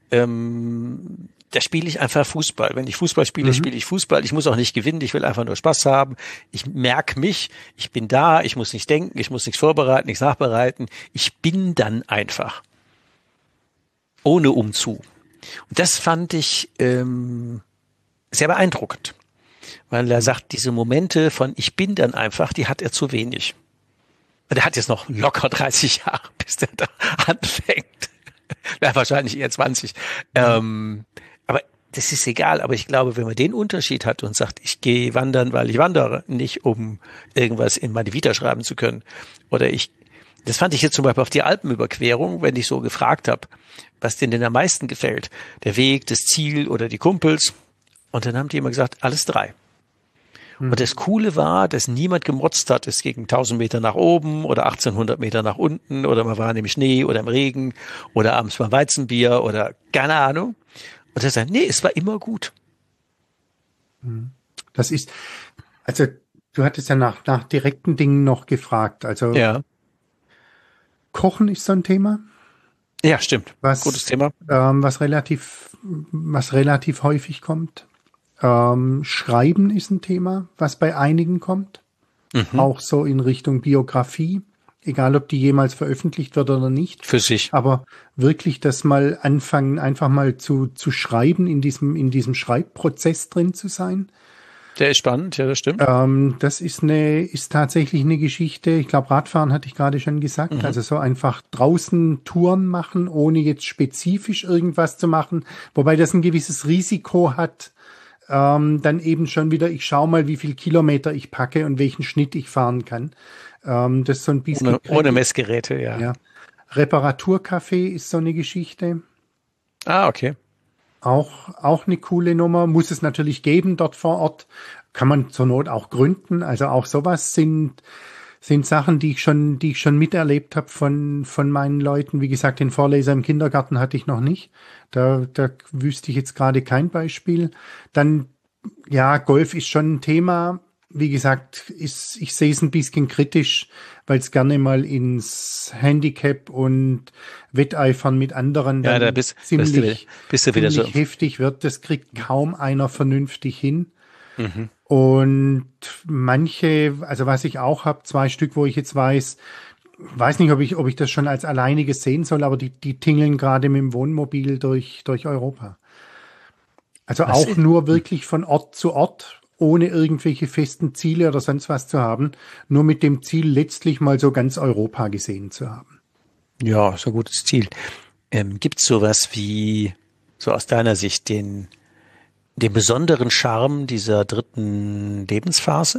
da spiele ich einfach Fußball. Wenn ich Fußball spiele, spiele ich Fußball. Ich muss auch nicht gewinnen, ich will einfach nur Spaß haben. Ich merke mich, ich bin da, ich muss nicht denken, ich muss nichts vorbereiten, nichts nachbereiten. Ich bin dann einfach. Ohne Umzu. Und das fand ich sehr beeindruckend. Weil er sagt, diese Momente von ich bin dann einfach, die hat er zu wenig. Und er hat jetzt noch locker 30 Jahre, bis der da anfängt. Ja, wahrscheinlich eher 20. Aber das ist egal. Aber ich glaube, wenn man den Unterschied hat und sagt, ich gehe wandern, weil ich wandere, nicht um irgendwas in meine Vita schreiben zu können. Oder das fand ich jetzt zum Beispiel auf die Alpenüberquerung, wenn ich so gefragt habe, was denen denn am meisten gefällt. Der Weg, das Ziel oder die Kumpels. Und dann haben die immer gesagt, alles 3. Und das Coole war, dass niemand gemotzt hat, es ging 1000 Meter nach oben oder 1800 Meter nach unten oder man war im Schnee oder im Regen oder abends beim Weizenbier oder keine Ahnung. Und er sagt, nee, es war immer gut. Das ist, also du hattest ja nach direkten Dingen noch gefragt. Also ja. Kochen ist so ein Thema. Ja, stimmt. Gutes Thema. Was relativ häufig kommt. Schreiben ist ein Thema, was bei einigen kommt. Auch so in Richtung Biografie. Egal, ob die jemals veröffentlicht wird oder nicht. Für sich. Aber wirklich das mal anfangen, einfach mal zu schreiben, in diesem Schreibprozess drin zu sein. Der ist spannend, ja, das stimmt. Das ist tatsächlich eine Geschichte. Ich glaube, Radfahren hatte ich gerade schon gesagt. Also so einfach draußen Touren machen, ohne jetzt spezifisch irgendwas zu machen. Wobei das ein gewisses Risiko hat, dann eben schon wieder, ich schaue mal, wie viel Kilometer ich packe und welchen Schnitt ich fahren kann. Das ist so ein bisschen ohne Messgeräte, ja. Reparaturcafé ist so eine Geschichte. Ah, okay. Auch eine coole Nummer. Muss es natürlich geben dort vor Ort. Kann man zur Not auch gründen. Also auch sowas sind Sachen, die ich schon miterlebt habe von meinen Leuten. Wie gesagt, den Vorleser im Kindergarten hatte ich noch nicht. Da wüsste ich jetzt gerade kein Beispiel. Dann, ja, Golf ist schon ein Thema. Wie gesagt, ich sehe es ein bisschen kritisch, weil es gerne mal ins Handicap und Wetteifern mit anderen dann da bist du wieder so heftig wird. Das kriegt kaum einer vernünftig hin. Und manche, also was ich auch habe, 2 Stück, wo ich jetzt weiß nicht, ob ich das schon als alleiniges sehen soll, aber die tingeln gerade mit dem Wohnmobil durch Europa. Also auch nur wirklich von Ort zu Ort, ohne irgendwelche festen Ziele oder sonst was zu haben, nur mit dem Ziel, letztlich mal so ganz Europa gesehen zu haben. Ja, ist ein gutes Ziel. Gibt es sowas wie, so aus deiner Sicht, den besonderen Charme dieser 3. Lebensphase?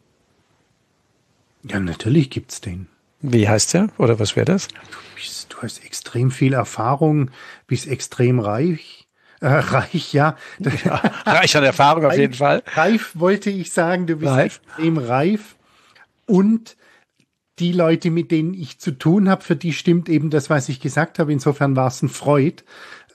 Ja, natürlich gibt's den. Wie heißt der? Oder was wäre das? Du hast extrem viel Erfahrung, bist extrem reich. Reich, ja. Reich an Erfahrung auf jeden Fall. Reif wollte ich sagen, du bist extrem reif. Und die Leute, mit denen ich zu tun habe, für die stimmt eben das, was ich gesagt habe. Insofern war es ein Freud.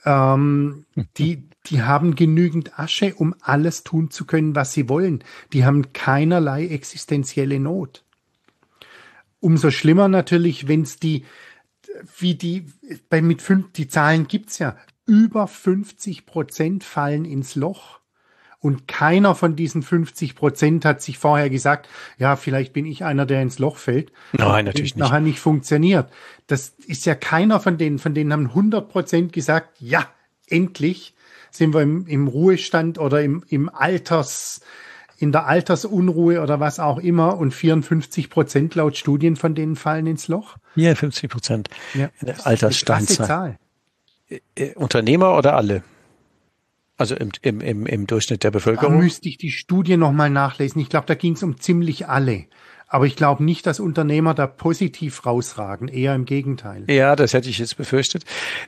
Die haben genügend Asche, um alles tun zu können, was sie wollen. Die haben keinerlei existenzielle Not. Umso schlimmer natürlich, wenn es die Zahlen gibt's ja, über 50% fallen ins Loch. Und keiner von diesen 50% hat sich vorher gesagt, ja, vielleicht bin ich einer, der ins Loch fällt. Nein, natürlich nicht. Nachher nicht funktioniert. Das ist ja keiner von denen haben 100% gesagt, ja, endlich sind wir im Ruhestand oder in der Altersunruhe oder was auch immer, und 54% laut Studien von denen fallen ins Loch. Ja, 50% Ja, in der Alterssteinzeit. Zahl. Unternehmer oder alle? Also im Durchschnitt der Da Bevölkerung? müsste ich die Studie nochmal nachlesen. Ich glaube, da ging es um ziemlich alle. Aber ich glaube nicht, dass Unternehmer da positiv rausragen. Eher im Gegenteil. Ja, das hätte ich jetzt befürchtet.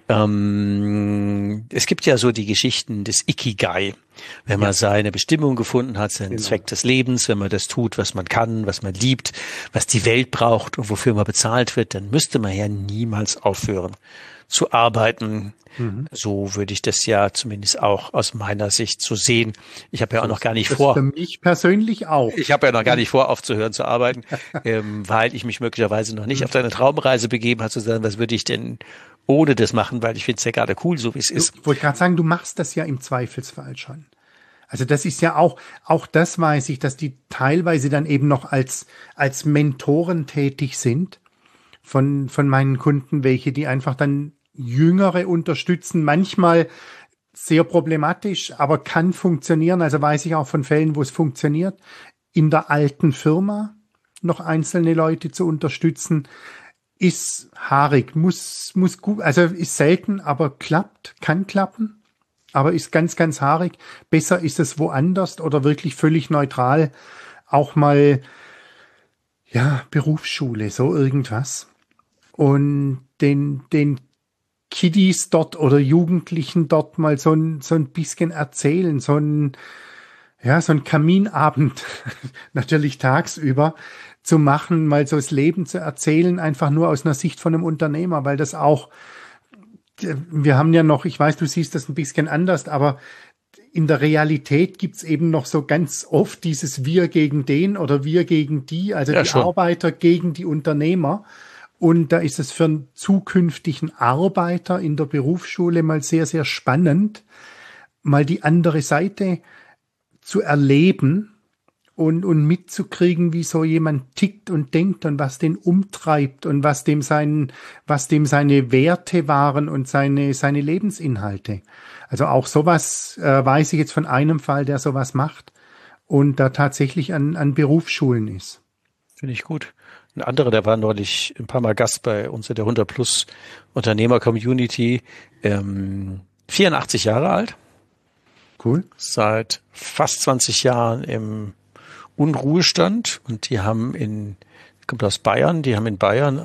Es gibt ja so die Geschichten des Ikigai. Wenn man seine Bestimmung gefunden hat, seinen Zweck des Lebens, wenn man das tut, was man kann, was man liebt, was die Welt braucht und wofür man bezahlt wird, dann müsste man ja niemals aufhören zu arbeiten. So würde ich das ja zumindest auch aus meiner Sicht so sehen. Ich habe ja auch noch gar nicht vor. Für mich persönlich auch. Ich habe ja noch gar nicht vor, aufzuhören zu arbeiten, weil ich mich möglicherweise noch nicht auf eine Traumreise begeben habe, zu sagen, was würde ich denn ohne das machen, weil ich finde es ja gerade cool, so wie es ist. Ich wollte gerade sagen, du machst das ja im Zweifelsfall schon. Also das ist ja auch das weiß ich, dass die teilweise dann eben noch als Mentoren tätig sind von meinen Kunden, welche die einfach dann Jüngere unterstützen, manchmal sehr problematisch, aber kann funktionieren. Also weiß ich auch von Fällen, wo es funktioniert, in der alten Firma noch einzelne Leute zu unterstützen, ist haarig, muss gut, also ist selten, aber kann klappen, aber ist ganz, ganz haarig. Besser ist es woanders oder wirklich völlig neutral, auch mal, ja, Berufsschule, so irgendwas. Und den Kiddies dort oder Jugendlichen dort mal so ein bisschen erzählen, so ein Kaminabend, natürlich tagsüber, zu machen, mal so das Leben zu erzählen, einfach nur aus einer Sicht von einem Unternehmer, weil das auch, wir haben ja noch, ich weiß, du siehst das ein bisschen anders, aber in der Realität gibt's eben noch so ganz oft dieses Wir gegen den oder wir gegen die, also ja, die schon. Arbeiter gegen die Unternehmer. Und da ist es für einen zukünftigen Arbeiter in der Berufsschule mal sehr, sehr spannend, mal die andere Seite zu erleben und mitzukriegen, wie so jemand tickt und denkt und was den umtreibt und was dem seine Werte waren und seine Lebensinhalte. Also auch sowas weiß ich jetzt von einem Fall, der sowas macht und da tatsächlich an Berufsschulen ist. Finde ich gut. Ein anderer, der war neulich ein paar Mal Gast bei uns in der 100+ Unternehmer-Community, 84 Jahre alt. Cool. Seit fast 20 Jahren im Unruhestand und die haben kommt aus Bayern, die haben in Bayern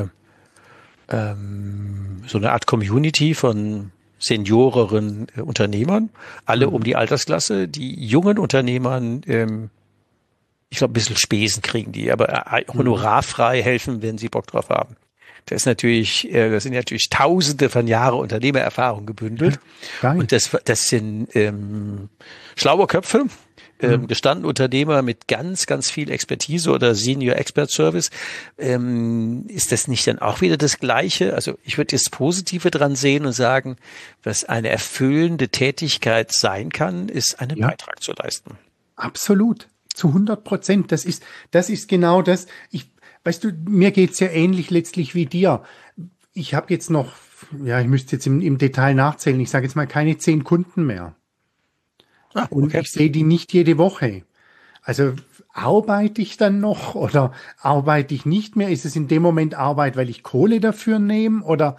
so eine Art Community von senioreren Unternehmern, alle um die Altersklasse, die jungen Unternehmern, ich glaube, ein bisschen Spesen kriegen die, aber honorarfrei helfen, wenn sie Bock drauf haben. Das sind natürlich Tausende von Jahren Unternehmererfahrung gebündelt. Geil. Und das sind schlaue Köpfe, gestandene Unternehmer mit ganz, ganz viel Expertise oder Senior Expert Service. Ist das nicht dann auch wieder das Gleiche? Also ich würde das Positive dran sehen und sagen, was eine erfüllende Tätigkeit sein kann, ist einen Beitrag zu leisten. Absolut. Zu 100%. Das ist genau das. Weißt du, mir geht's ja ähnlich letztlich wie dir. Ich habe jetzt noch, ich müsste jetzt im Detail nachzählen, ich sage jetzt mal keine 10 Kunden mehr. Okay. Und ich sehe die nicht jede Woche. Also arbeite ich dann noch oder arbeite ich nicht mehr? Ist es in dem Moment Arbeit, weil ich Kohle dafür nehme oder...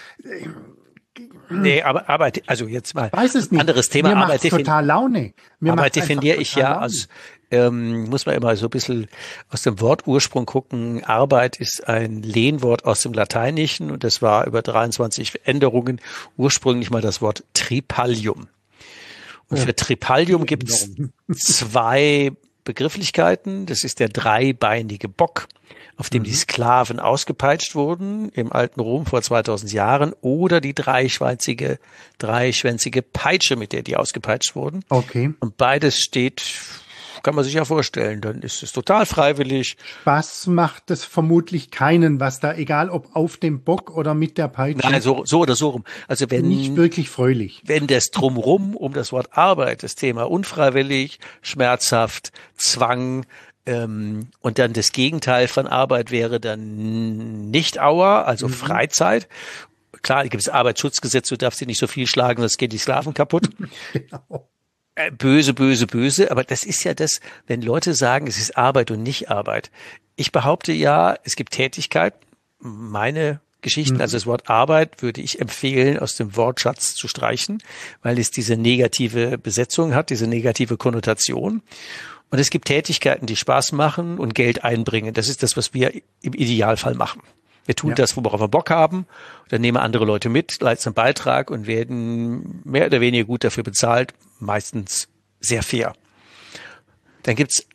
Nee, aber also jetzt mal weiß es nicht. Anderes Thema. Mir macht total Laune. Arbeit definiere ich ja aus, muss man immer so ein bisschen aus dem Wortursprung gucken. Arbeit ist ein Lehnwort aus dem Lateinischen und das war über 23 Änderungen ursprünglich mal das Wort Tripalium. Und für Tripalium gibt es 2 Begrifflichkeitsweisen. Das ist der dreibeinige Bock, auf dem die Sklaven ausgepeitscht wurden im alten Rom vor 2000 Jahren, oder die dreischwänzige Peitsche, mit der die ausgepeitscht wurden. Okay. Und beides steht kann man sich ja vorstellen. Dann ist es total freiwillig. Spaß macht es vermutlich keinen, was da, egal ob auf dem Bock oder mit der Peitsche. Nein, so oder so rum. Also wenn nicht wirklich fröhlich. Wenn das Drumrum um das Wort Arbeit, das Thema unfreiwillig, schmerzhaft, Zwang, und dann das Gegenteil von Arbeit wäre dann Nicht-Hour, also Freizeit. Klar, gibt es Arbeitsschutzgesetz, du darfst sie nicht so viel schlagen, sonst gehen die Sklaven kaputt. Genau. Böse, böse, böse. Aber das ist ja das, wenn Leute sagen, es ist Arbeit und nicht Arbeit. Ich behaupte ja, es gibt Tätigkeit. Meine Geschichten, also das Wort Arbeit würde ich empfehlen, aus dem Wortschatz zu streichen, weil es diese negative Besetzung hat, diese negative Konnotation. Und es gibt Tätigkeiten, die Spaß machen und Geld einbringen. Das ist das, was wir im Idealfall machen. Wir tun das, worauf wir Bock haben. Dann nehmen andere Leute mit, leisten einen Beitrag und werden mehr oder weniger gut dafür bezahlt, meistens sehr fair. Dann gibt's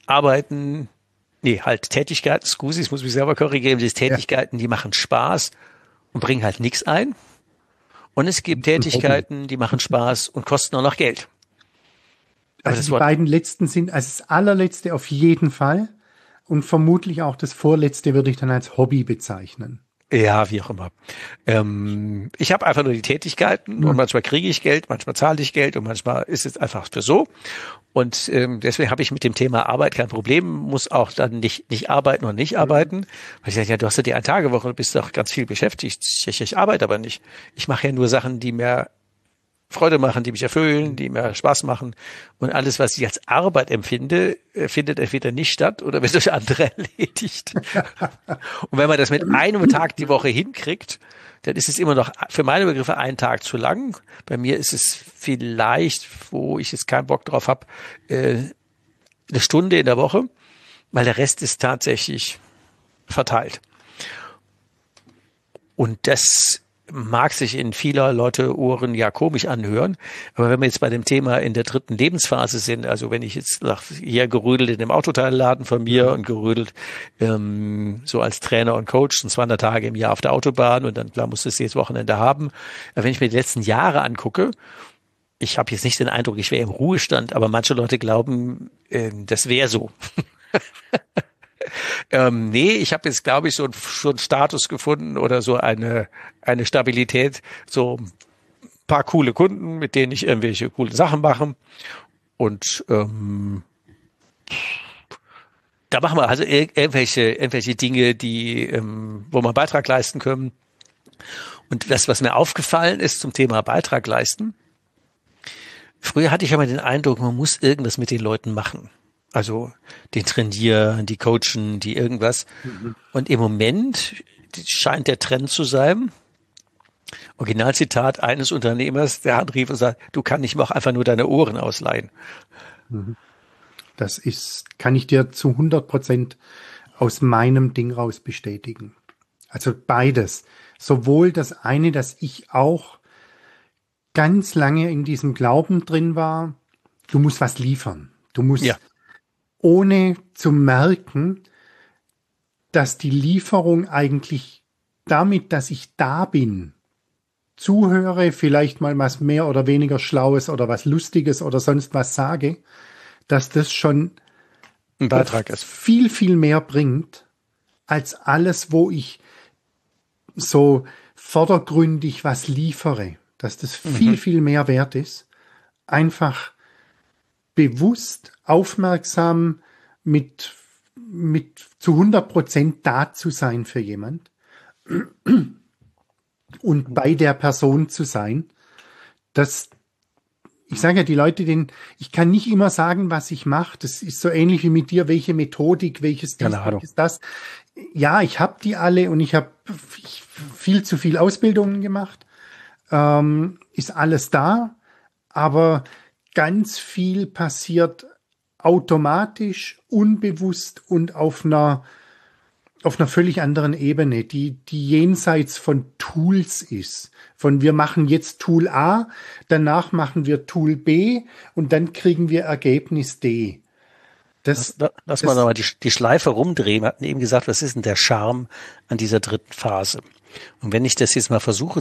Tätigkeiten, Scusi, ich muss mich selber korrigieren, das Tätigkeiten, die machen Spaß und bringen halt nichts ein. Und es gibt Tätigkeiten, die machen Spaß und kosten auch noch Geld. Aber also die beiden letzten sind als das allerletzte auf jeden Fall und vermutlich auch das vorletzte würde ich dann als Hobby bezeichnen. Ja, wie auch immer. Ich habe einfach nur die Tätigkeiten und manchmal kriege ich Geld, manchmal zahle ich Geld und manchmal ist es einfach für so. Und deswegen habe ich mit dem Thema Arbeit kein Problem, muss auch dann nicht arbeiten und nicht arbeiten. Weil ich sage, ja, du hast ja die Ein-Tage-Woche, du bist doch ganz viel beschäftigt. Ich arbeite aber nicht. Ich mache ja nur Sachen, die mir Freude machen, die mich erfüllen, die mir Spaß machen. Und alles, was ich als Arbeit empfinde, findet entweder nicht statt oder wird durch andere erledigt. Und wenn man das mit einem Tag die Woche hinkriegt, dann ist es immer noch für meine Begriffe ein Tag zu lang. Bei mir ist es vielleicht, wo ich jetzt keinen Bock drauf habe, eine Stunde in der Woche, weil der Rest ist tatsächlich verteilt. Und das mag sich in vieler Leute Ohren ja komisch anhören, aber wenn wir jetzt bei dem Thema in der 3. Lebensphase sind, also wenn ich jetzt hier gerödelt in dem Autoteilladen von mir und gerödelt so als Trainer und Coach, sind 200 Tage im Jahr auf der Autobahn und dann klar muss es jedes Wochenende haben. Aber wenn ich mir die letzten Jahre angucke, ich habe jetzt nicht den Eindruck, ich wäre im Ruhestand, aber manche Leute glauben, das wäre so. Ich habe jetzt, glaube ich, so einen Status gefunden oder so eine Stabilität, so ein paar coole Kunden, mit denen ich irgendwelche coole Sachen mache. Und da machen wir also irgendwelche Dinge, die, wo wir einen Beitrag leisten können. Und das, was mir aufgefallen ist zum Thema Beitrag leisten, früher hatte ich immer den Eindruck, man muss irgendwas mit den Leuten machen. Also den trainieren, die coachen, die irgendwas. Und im Moment scheint der Trend zu sein, Originalzitat eines Unternehmers, der anrief und sagt, du kannst nicht auch einfach nur deine Ohren ausleihen. Das kann ich dir zu 100% aus meinem Ding raus bestätigen. Also beides. Sowohl das eine, dass ich auch ganz lange in diesem Glauben drin war, du musst was liefern. Du musst ohne zu merken, dass die Lieferung eigentlich damit, dass ich da bin, zuhöre, vielleicht mal was mehr oder weniger Schlaues oder was Lustiges oder sonst was sage, dass das schon ein Beitrag ist. Viel, viel mehr bringt, als alles, wo ich so vordergründig was liefere. Dass das viel, viel mehr wert ist. Einfach bewusst, aufmerksam, mit zu 100% da zu sein für jemand und bei der Person zu sein. Ich sage ja, die Leute, ich kann nicht immer sagen, was ich mache. Das ist so ähnlich wie mit dir, welche Methodik, welches das. Ja, ich habe die alle und ich habe viel zu viel Ausbildungen gemacht. Ist alles da, aber ganz viel passiert automatisch, unbewusst und auf einer völlig anderen Ebene, die jenseits von Tools ist. Von wir machen jetzt Tool A, danach machen wir Tool B und dann kriegen wir Ergebnis D. Lass mal nochmal die Schleife rumdrehen. Wir hatten eben gesagt, was ist denn der Charme an dieser 3. Phase? Und wenn ich das jetzt mal versuche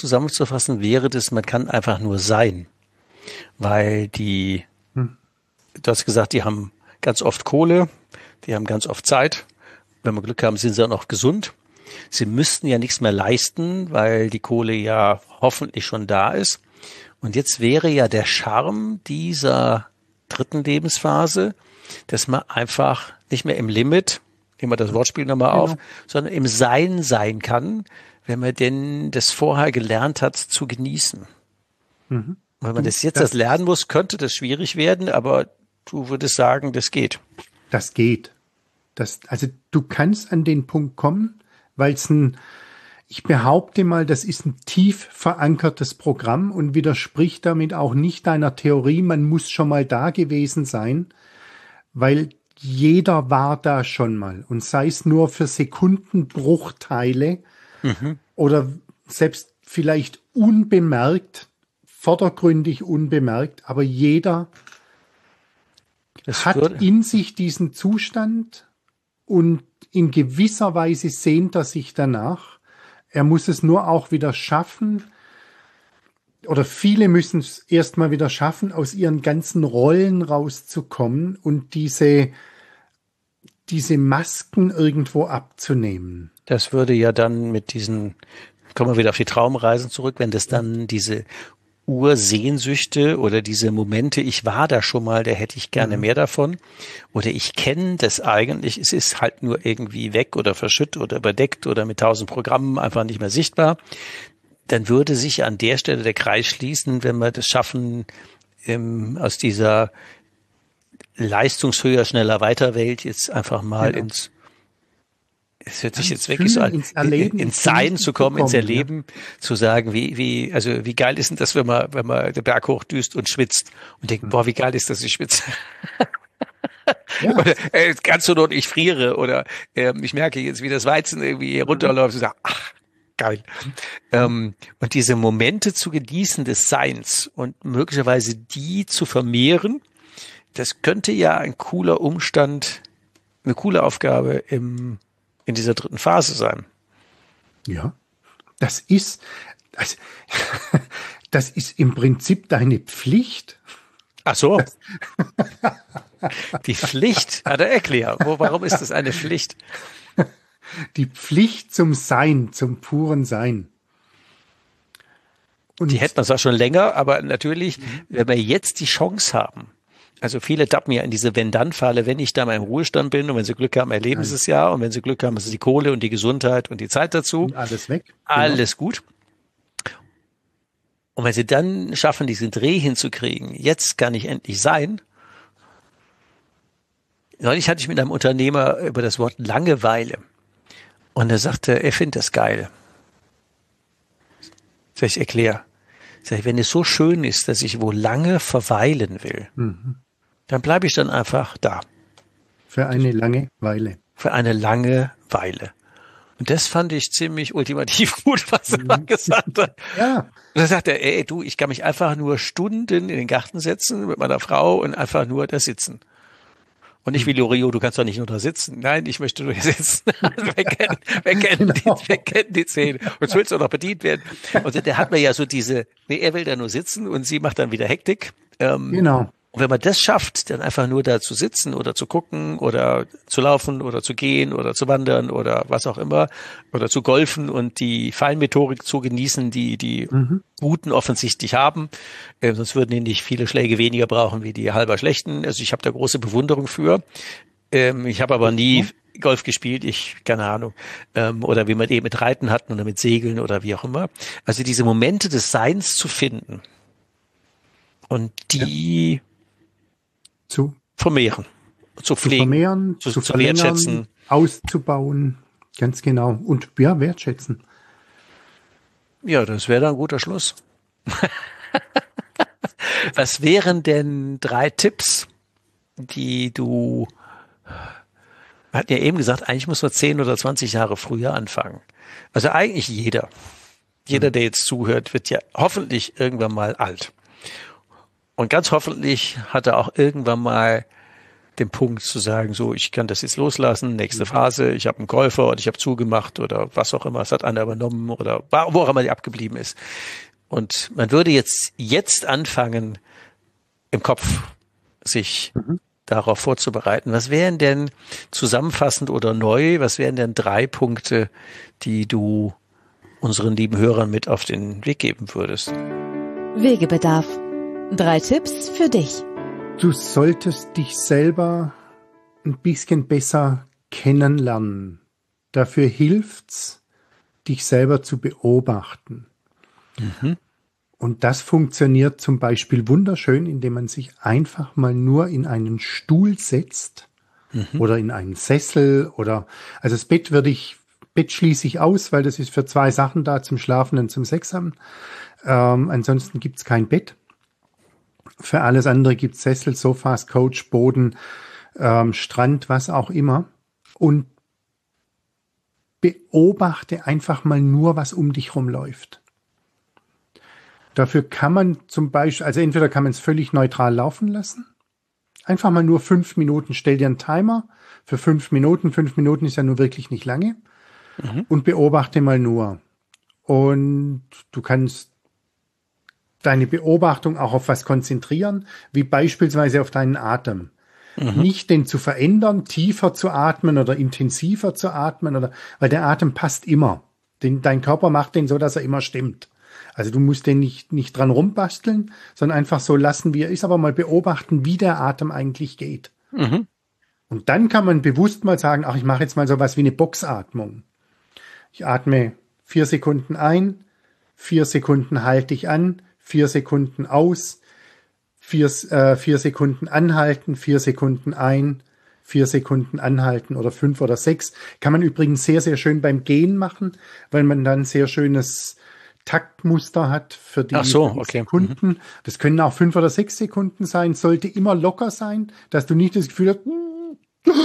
zusammenzufassen, wäre das, man kann einfach nur sein. Weil du hast gesagt, die haben ganz oft Kohle, die haben ganz oft Zeit. Wenn wir Glück haben, sind sie auch noch gesund. Sie müssten ja nichts mehr leisten, weil die Kohle ja hoffentlich schon da ist. Und jetzt wäre ja der Charme dieser dritten Lebensphase, dass man einfach nicht mehr im Limit, nehmen wir das Wortspiel nochmal auf, sondern im sein kann, wenn man denn das vorher gelernt hat zu genießen. Mhm. Wenn man das jetzt lernen muss, könnte das schwierig werden, aber du würdest sagen, das geht. Das geht. Also du kannst an den Punkt kommen, weil ich behaupte mal, das ist ein tief verankertes Programm und widerspricht damit auch nicht deiner Theorie, man muss schon mal da gewesen sein, weil jeder war da schon mal und sei es nur für Sekundenbruchteile oder selbst vielleicht unbemerkt, vordergründig unbemerkt, aber jeder hat in sich diesen Zustand und in gewisser Weise sehnt er sich danach. Er muss es nur auch wieder schaffen, oder viele müssen es erstmal wieder schaffen, aus ihren ganzen Rollen rauszukommen und diese Masken irgendwo abzunehmen. Das würde ja dann mit kommen wir wieder auf die Traumreisen zurück, wenn das dann diese Ursehnsüchte oder diese Momente, ich war da schon mal, da hätte ich gerne mehr davon. Oder ich kenne das eigentlich, es ist halt nur irgendwie weg oder verschüttet oder überdeckt oder mit 1000 Programmen einfach nicht mehr sichtbar. Dann würde sich an der Stelle der Kreis schließen, wenn wir das schaffen, aus dieser leistungshöher, schneller, weiter Welt jetzt einfach mal es hört sich jetzt weg, ins Sein zu kommen, ins Erleben, zu sagen, wie geil ist denn das, wenn man den Berg hochdüst und schwitzt und denkt, boah, wie geil ist das, ich schwitze. Ja. Oder ganz so not, ich friere oder ich merke jetzt, wie das Weizen irgendwie hier runterläuft und sage, ach, geil. Und diese Momente zu genießen des Seins und möglicherweise die zu vermehren, das könnte ja ein cooler Umstand, eine coole Aufgabe in dieser dritten Phase sein. Ja, das ist im Prinzip deine Pflicht. Ach so. Die Pflicht, erklär. Warum ist das eine Pflicht? Die Pflicht zum Sein, zum puren Sein. Und die hätten wir zwar schon länger, aber natürlich, wenn wir jetzt die Chance haben, also viele tappen ja in diese Wenn-Dann-Falle, wenn ich da mal im Ruhestand bin und wenn sie Glück haben, erleben sie es ja und wenn sie Glück haben, ist es die Kohle und die Gesundheit und die Zeit dazu. Und alles weg. Alles gut. Und wenn sie dann schaffen, diesen Dreh hinzukriegen, jetzt kann ich endlich sein. Neulich hatte ich mit einem Unternehmer über das Wort Langeweile und er sagte, er findet das geil. Sag ich, erklär. Sag ich, wenn es so schön ist, dass ich wo lange verweilen will, dann bleibe ich dann einfach da. Für eine lange Weile. Für eine lange Weile. Und das fand ich ziemlich ultimativ gut, was er da gesagt hat. Ja. Und dann sagt er, du, ich kann mich einfach nur Stunden in den Garten setzen mit meiner Frau und einfach nur da sitzen. Und nicht wie Loriot, du kannst doch nicht nur da sitzen. Nein, ich möchte nur hier sitzen. Wir kennen die Szene. Und so willst du auch noch bedient werden. Und der hat mir ja so er will da nur sitzen und sie macht dann wieder Hektik. Genau. Und wenn man das schafft, dann einfach nur da zu sitzen oder zu gucken oder zu laufen oder zu gehen oder zu wandern oder was auch immer oder zu golfen und die Feinmotorik zu genießen, die Guten offensichtlich haben, sonst würden die nicht viele Schläge weniger brauchen wie die halber Schlechten. Also ich habe da große Bewunderung für. Ich habe aber nie Golf gespielt, keine Ahnung. Oder wie wir eben mit Reiten hatten oder mit Segeln oder wie auch immer. Also diese Momente des Seins zu finden und die zu vermehren, zu pflegen, zu wertschätzen, auszubauen, ganz genau. Und ja, wertschätzen. Ja, das wäre dann ein guter Schluss. Was wären denn 3 Tipps, die wir hatten ja eben gesagt, eigentlich muss man 10 oder 20 Jahre früher anfangen. Also eigentlich jeder, der jetzt zuhört, wird ja hoffentlich irgendwann mal alt. Und ganz hoffentlich hat er auch irgendwann mal den Punkt zu sagen, so, ich kann das jetzt loslassen, nächste Phase, ich habe einen Käufer oder ich habe zugemacht oder was auch immer, es hat einer übernommen oder wo auch immer die abgeblieben ist. Und man würde jetzt anfangen, im Kopf sich darauf vorzubereiten. Was wären denn zusammenfassend oder neu, was wären denn 3 Punkte, die du unseren lieben Hörern mit auf den Weg geben würdest? Wegebedarf. 3 Tipps für dich. Du solltest dich selber ein bisschen besser kennenlernen. Dafür hilft's, dich selber zu beobachten. Und das funktioniert zum Beispiel wunderschön, indem man sich einfach mal nur in einen Stuhl setzt oder in einen Sessel also das Bett schließe ich aus, weil das ist für 2 Sachen da, zum Schlafen und zum Sex haben. Ansonsten gibt's kein Bett. Für alles andere gibt's Sessel, Sofas, Couch, Boden, Strand, was auch immer. Und beobachte einfach mal nur, was um dich rumläuft. Dafür kann man zum Beispiel, also entweder kann man es völlig neutral laufen lassen, einfach mal nur 5 Minuten, stell dir einen Timer für 5 Minuten, 5 Minuten ist ja nur wirklich nicht lange, und beobachte mal nur. Und du kannst deine Beobachtung auch auf was konzentrieren, wie beispielsweise auf deinen Atem. Nicht den zu verändern, tiefer zu atmen oder intensiver zu atmen, weil der Atem passt immer. Dein Körper macht den so, dass er immer stimmt. Also du musst den nicht dran rumbasteln, sondern einfach so lassen, wie er ist, aber mal beobachten, wie der Atem eigentlich geht. Und dann kann man bewusst mal sagen, ach, ich mache jetzt mal sowas wie eine Boxatmung. Ich atme 4 Sekunden ein, 4 Sekunden halte ich an, 4 Sekunden aus, 4 Sekunden anhalten, 4 Sekunden ein, 4 Sekunden anhalten oder 5 oder 6. Kann man übrigens sehr, sehr schön beim Gehen machen, weil man dann sehr schönes Taktmuster hat für die Sekunden. Das können auch 5 oder 6 Sekunden sein, sollte immer locker sein, dass du nicht das Gefühl hast,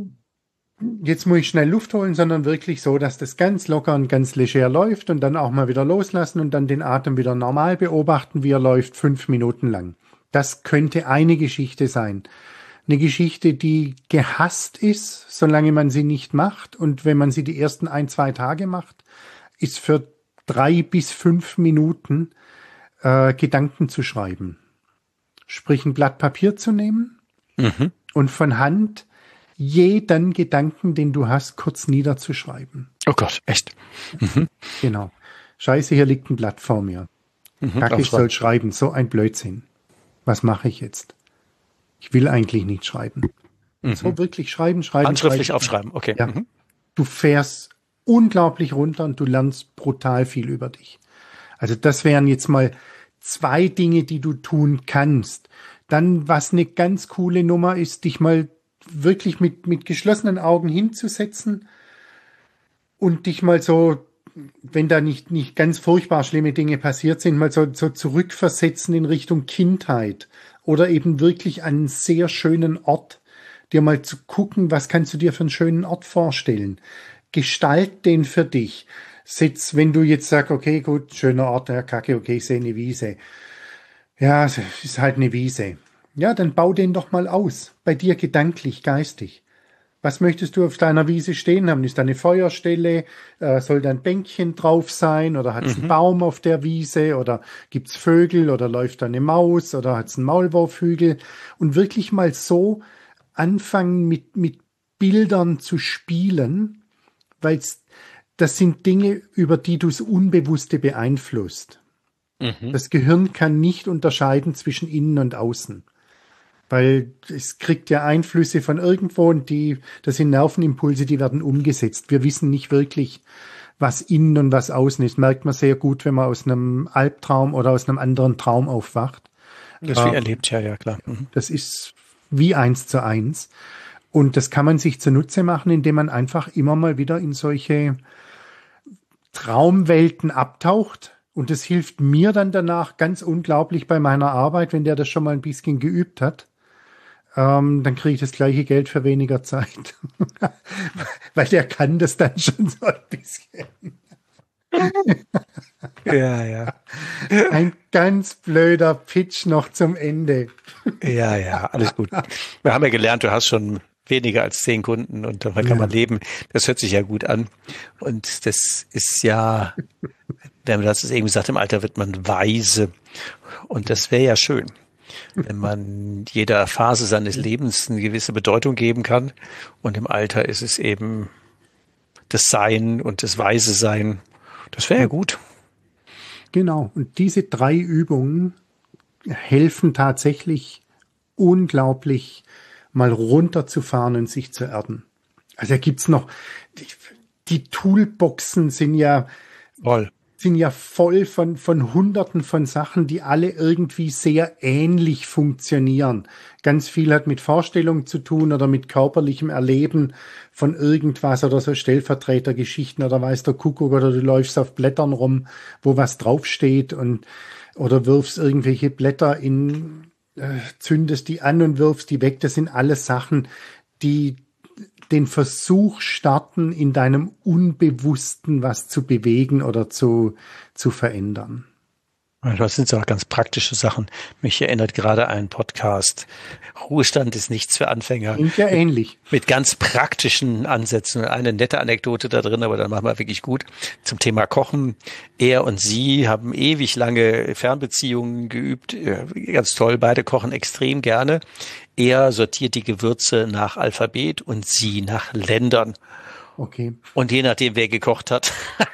jetzt muss ich schnell Luft holen, sondern wirklich so, dass das ganz locker und ganz leger läuft und dann auch mal wieder loslassen und dann den Atem wieder normal beobachten, wie er läuft, 5 Minuten lang. Das könnte eine Geschichte sein. Eine Geschichte, die gehasst ist, solange man sie nicht macht. Und wenn man sie die ersten 1-2 Tage macht, ist für 3 bis 5 Minuten Gedanken zu schreiben. Sprich, ein Blatt Papier zu nehmen und von Hand jeden Gedanken, den du hast, kurz niederzuschreiben. Oh Gott, echt? Genau. Scheiße, hier liegt ein Blatt vor mir. Kacke, ich soll schreiben. So ein Blödsinn. Was mache ich jetzt? Ich will eigentlich nicht schreiben. So wirklich schreiben. Handschriftlich aufschreiben, okay. Ja. Du fährst unglaublich runter und du lernst brutal viel über dich. Also das wären jetzt mal 2 Dinge, die du tun kannst. Dann, was eine ganz coole Nummer ist, dich mal wirklich mit geschlossenen Augen hinzusetzen und dich mal so, wenn da nicht ganz furchtbar schlimme Dinge passiert sind, mal so zurückversetzen in Richtung Kindheit oder eben wirklich an einen sehr schönen Ort, dir mal zu gucken, was kannst du dir für einen schönen Ort vorstellen. Gestalt den für dich. Wenn du jetzt sagst, okay, gut, schöner Ort, ja, kacke, okay, ich sehe eine Wiese. Ja, es ist halt eine Wiese. Ja, dann bau den doch mal aus. Bei dir gedanklich, geistig. Was möchtest du auf deiner Wiese stehen haben? Ist da eine Feuerstelle? Soll da ein Bänkchen drauf sein? Oder hat es einen Baum auf der Wiese? Oder gibt's Vögel? Oder läuft da eine Maus? Oder hat es einen Maulwurfhügel? Und wirklich mal so anfangen mit Bildern zu spielen, weil das sind Dinge, über die du das Unbewusste beeinflusst. Das Gehirn kann nicht unterscheiden zwischen innen und außen. Weil es kriegt ja Einflüsse von irgendwo und das sind Nervenimpulse, die werden umgesetzt. Wir wissen nicht wirklich, was innen und was außen ist. Merkt man sehr gut, wenn man aus einem Albtraum oder aus einem anderen Traum aufwacht. Das ist wie erlebt, ja, klar. Das ist wie 1:1. Und das kann man sich zunutze machen, indem man einfach immer mal wieder in solche Traumwelten abtaucht. Und das hilft mir dann danach ganz unglaublich bei meiner Arbeit, wenn der das schon mal ein bisschen geübt hat. Dann kriege ich das gleiche Geld für weniger Zeit. Weil der kann das dann schon so ein bisschen. Ja. Ein ganz blöder Pitch noch zum Ende. Ja, alles gut. Wir haben ja gelernt, du hast schon weniger als 10 Kunden und davon kann man leben. Das hört sich ja gut an. Und das ist ja, du hast es eben gesagt, im Alter wird man weise. Und das wäre ja schön. wenn man jeder Phase seines Lebens eine gewisse Bedeutung geben kann. Und im Alter ist es eben das Sein und das Weise Sein. Das wäre ja gut. Genau. Und diese 3 Übungen helfen tatsächlich unglaublich, mal runterzufahren und sich zu erden. Also da gibt's noch, die Toolboxen sind ja voll von Hunderten von Sachen, die alle irgendwie sehr ähnlich funktionieren. Ganz viel hat mit Vorstellung zu tun oder mit körperlichem Erleben von irgendwas oder so Stellvertretergeschichten oder weiß der Kuckuck oder du läufst auf Blättern rum, wo was draufsteht oder wirfst irgendwelche Blätter zündest die an und wirfst die weg. Das sind alles Sachen, die den Versuch starten, in deinem Unbewussten was zu bewegen oder zu verändern. Das sind so auch ganz praktische Sachen. Mich erinnert gerade ein Podcast. Ruhestand ist nichts für Anfänger. Klingt ja ähnlich. Mit ganz praktischen Ansätzen. Eine nette Anekdote da drin, aber dann machen wir wirklich gut. Zum Thema Kochen. Er und sie haben ewig lange Fernbeziehungen geübt. Ganz toll. Beide kochen extrem gerne. Er sortiert die Gewürze nach Alphabet und sie nach Ländern. Okay. Und je nachdem, wer gekocht hat,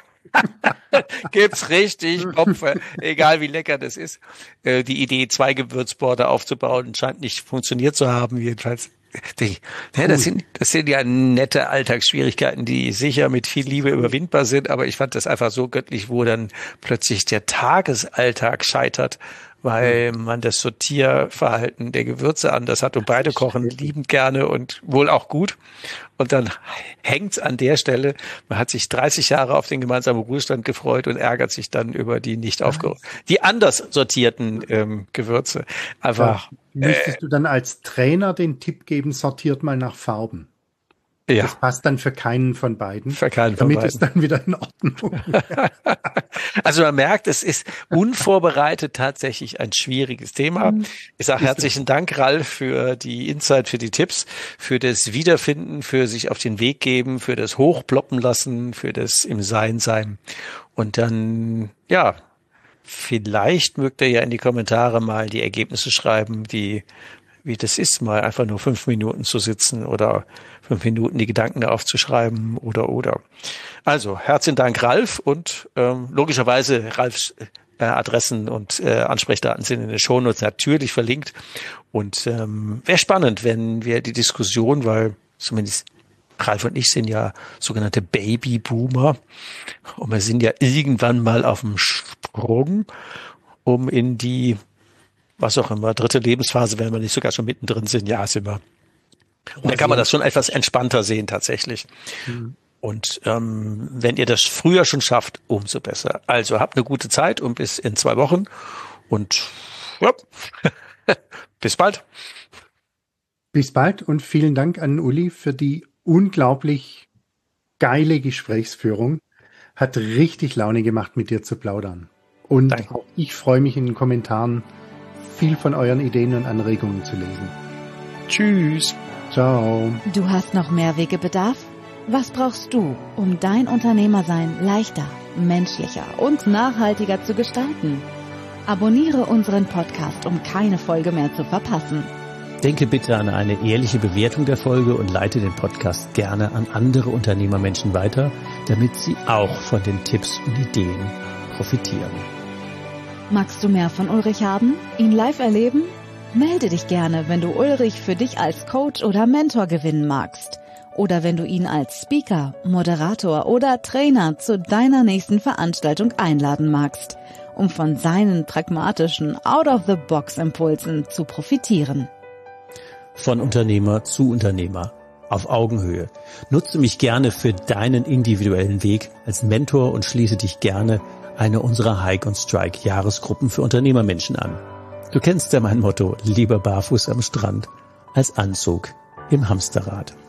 gibt's richtig Kopfe, egal wie lecker das ist. Die Idee, 2 Gewürzborde aufzubauen, scheint nicht funktioniert zu haben, jedenfalls. Das sind ja nette Alltagsschwierigkeiten, die sicher mit viel Liebe überwindbar sind, aber ich fand das einfach so göttlich, wo dann plötzlich der Tagesalltag scheitert, weil man das Sortierverhalten der Gewürze anders hat und beide kochen liebend gerne und wohl auch gut. Und dann hängt's an der Stelle, man hat sich 30 Jahre auf den gemeinsamen Ruhestand gefreut und ärgert sich dann über die die anders sortierten Gewürze. Einfach. Müsstest du dann als Trainer den Tipp geben, sortiert mal nach Farben? Ja. Das passt dann für keinen von beiden. Für keinen von beiden. Damit ist dann wieder in Ordnung. Also man merkt, es ist unvorbereitet tatsächlich ein schwieriges Thema. Ich sage herzlichen Dank, Ralf, für die Insight, für die Tipps, für das Wiederfinden, für sich auf den Weg geben, für das Hochploppen lassen, für das im Sein sein. Und dann, ja, vielleicht mögt ihr ja in die Kommentare mal die Ergebnisse schreiben, wie das ist, mal einfach nur 5 Minuten zu sitzen oder 5 Minuten die Gedanken aufzuschreiben oder. Also, herzlichen Dank, Ralf, und logischerweise Ralfs Adressen und Ansprechdaten sind in den Shownotes natürlich verlinkt. Und wäre spannend, wenn wir die Diskussion, weil zumindest Ralf und ich sind ja sogenannte Babyboomer und wir sind ja irgendwann mal auf dem Sprung, um in die, was auch immer, 3. Lebensphase, wenn wir nicht sogar schon mittendrin sind, ja, sind wir. Und dann kann man das schon etwas entspannter sehen tatsächlich. Mhm. Und wenn ihr das früher schon schafft, umso besser. Also habt eine gute Zeit und bis in 2 Wochen. Und ja, bis bald. Bis bald und vielen Dank an Uli für die unglaublich geile Gesprächsführung. Hat richtig Laune gemacht, mit dir zu plaudern. Und auch ich freue mich in den Kommentaren, viel von euren Ideen und Anregungen zu lesen. Tschüss. Ciao. Du hast noch mehr Wegebedarf? Was brauchst du, um dein Unternehmersein leichter, menschlicher und nachhaltiger zu gestalten? Abonniere unseren Podcast, um keine Folge mehr zu verpassen. Denke bitte an eine ehrliche Bewertung der Folge und leite den Podcast gerne an andere Unternehmermenschen weiter, damit sie auch von den Tipps und Ideen profitieren. Magst du mehr von Ulrich haben? Ihn live erleben? Melde dich gerne, wenn du Ulrich für dich als Coach oder Mentor gewinnen magst. Oder wenn du ihn als Speaker, Moderator oder Trainer zu deiner nächsten Veranstaltung einladen magst, um von seinen pragmatischen Out-of-the-Box-Impulsen zu profitieren. Von Unternehmer zu Unternehmer, auf Augenhöhe. Nutze mich gerne für deinen individuellen Weg als Mentor und schließe dich gerne eine unserer Hike und Strike Jahresgruppen für Unternehmermenschen an. Du kennst ja mein Motto, lieber barfuß am Strand als Anzug im Hamsterrad.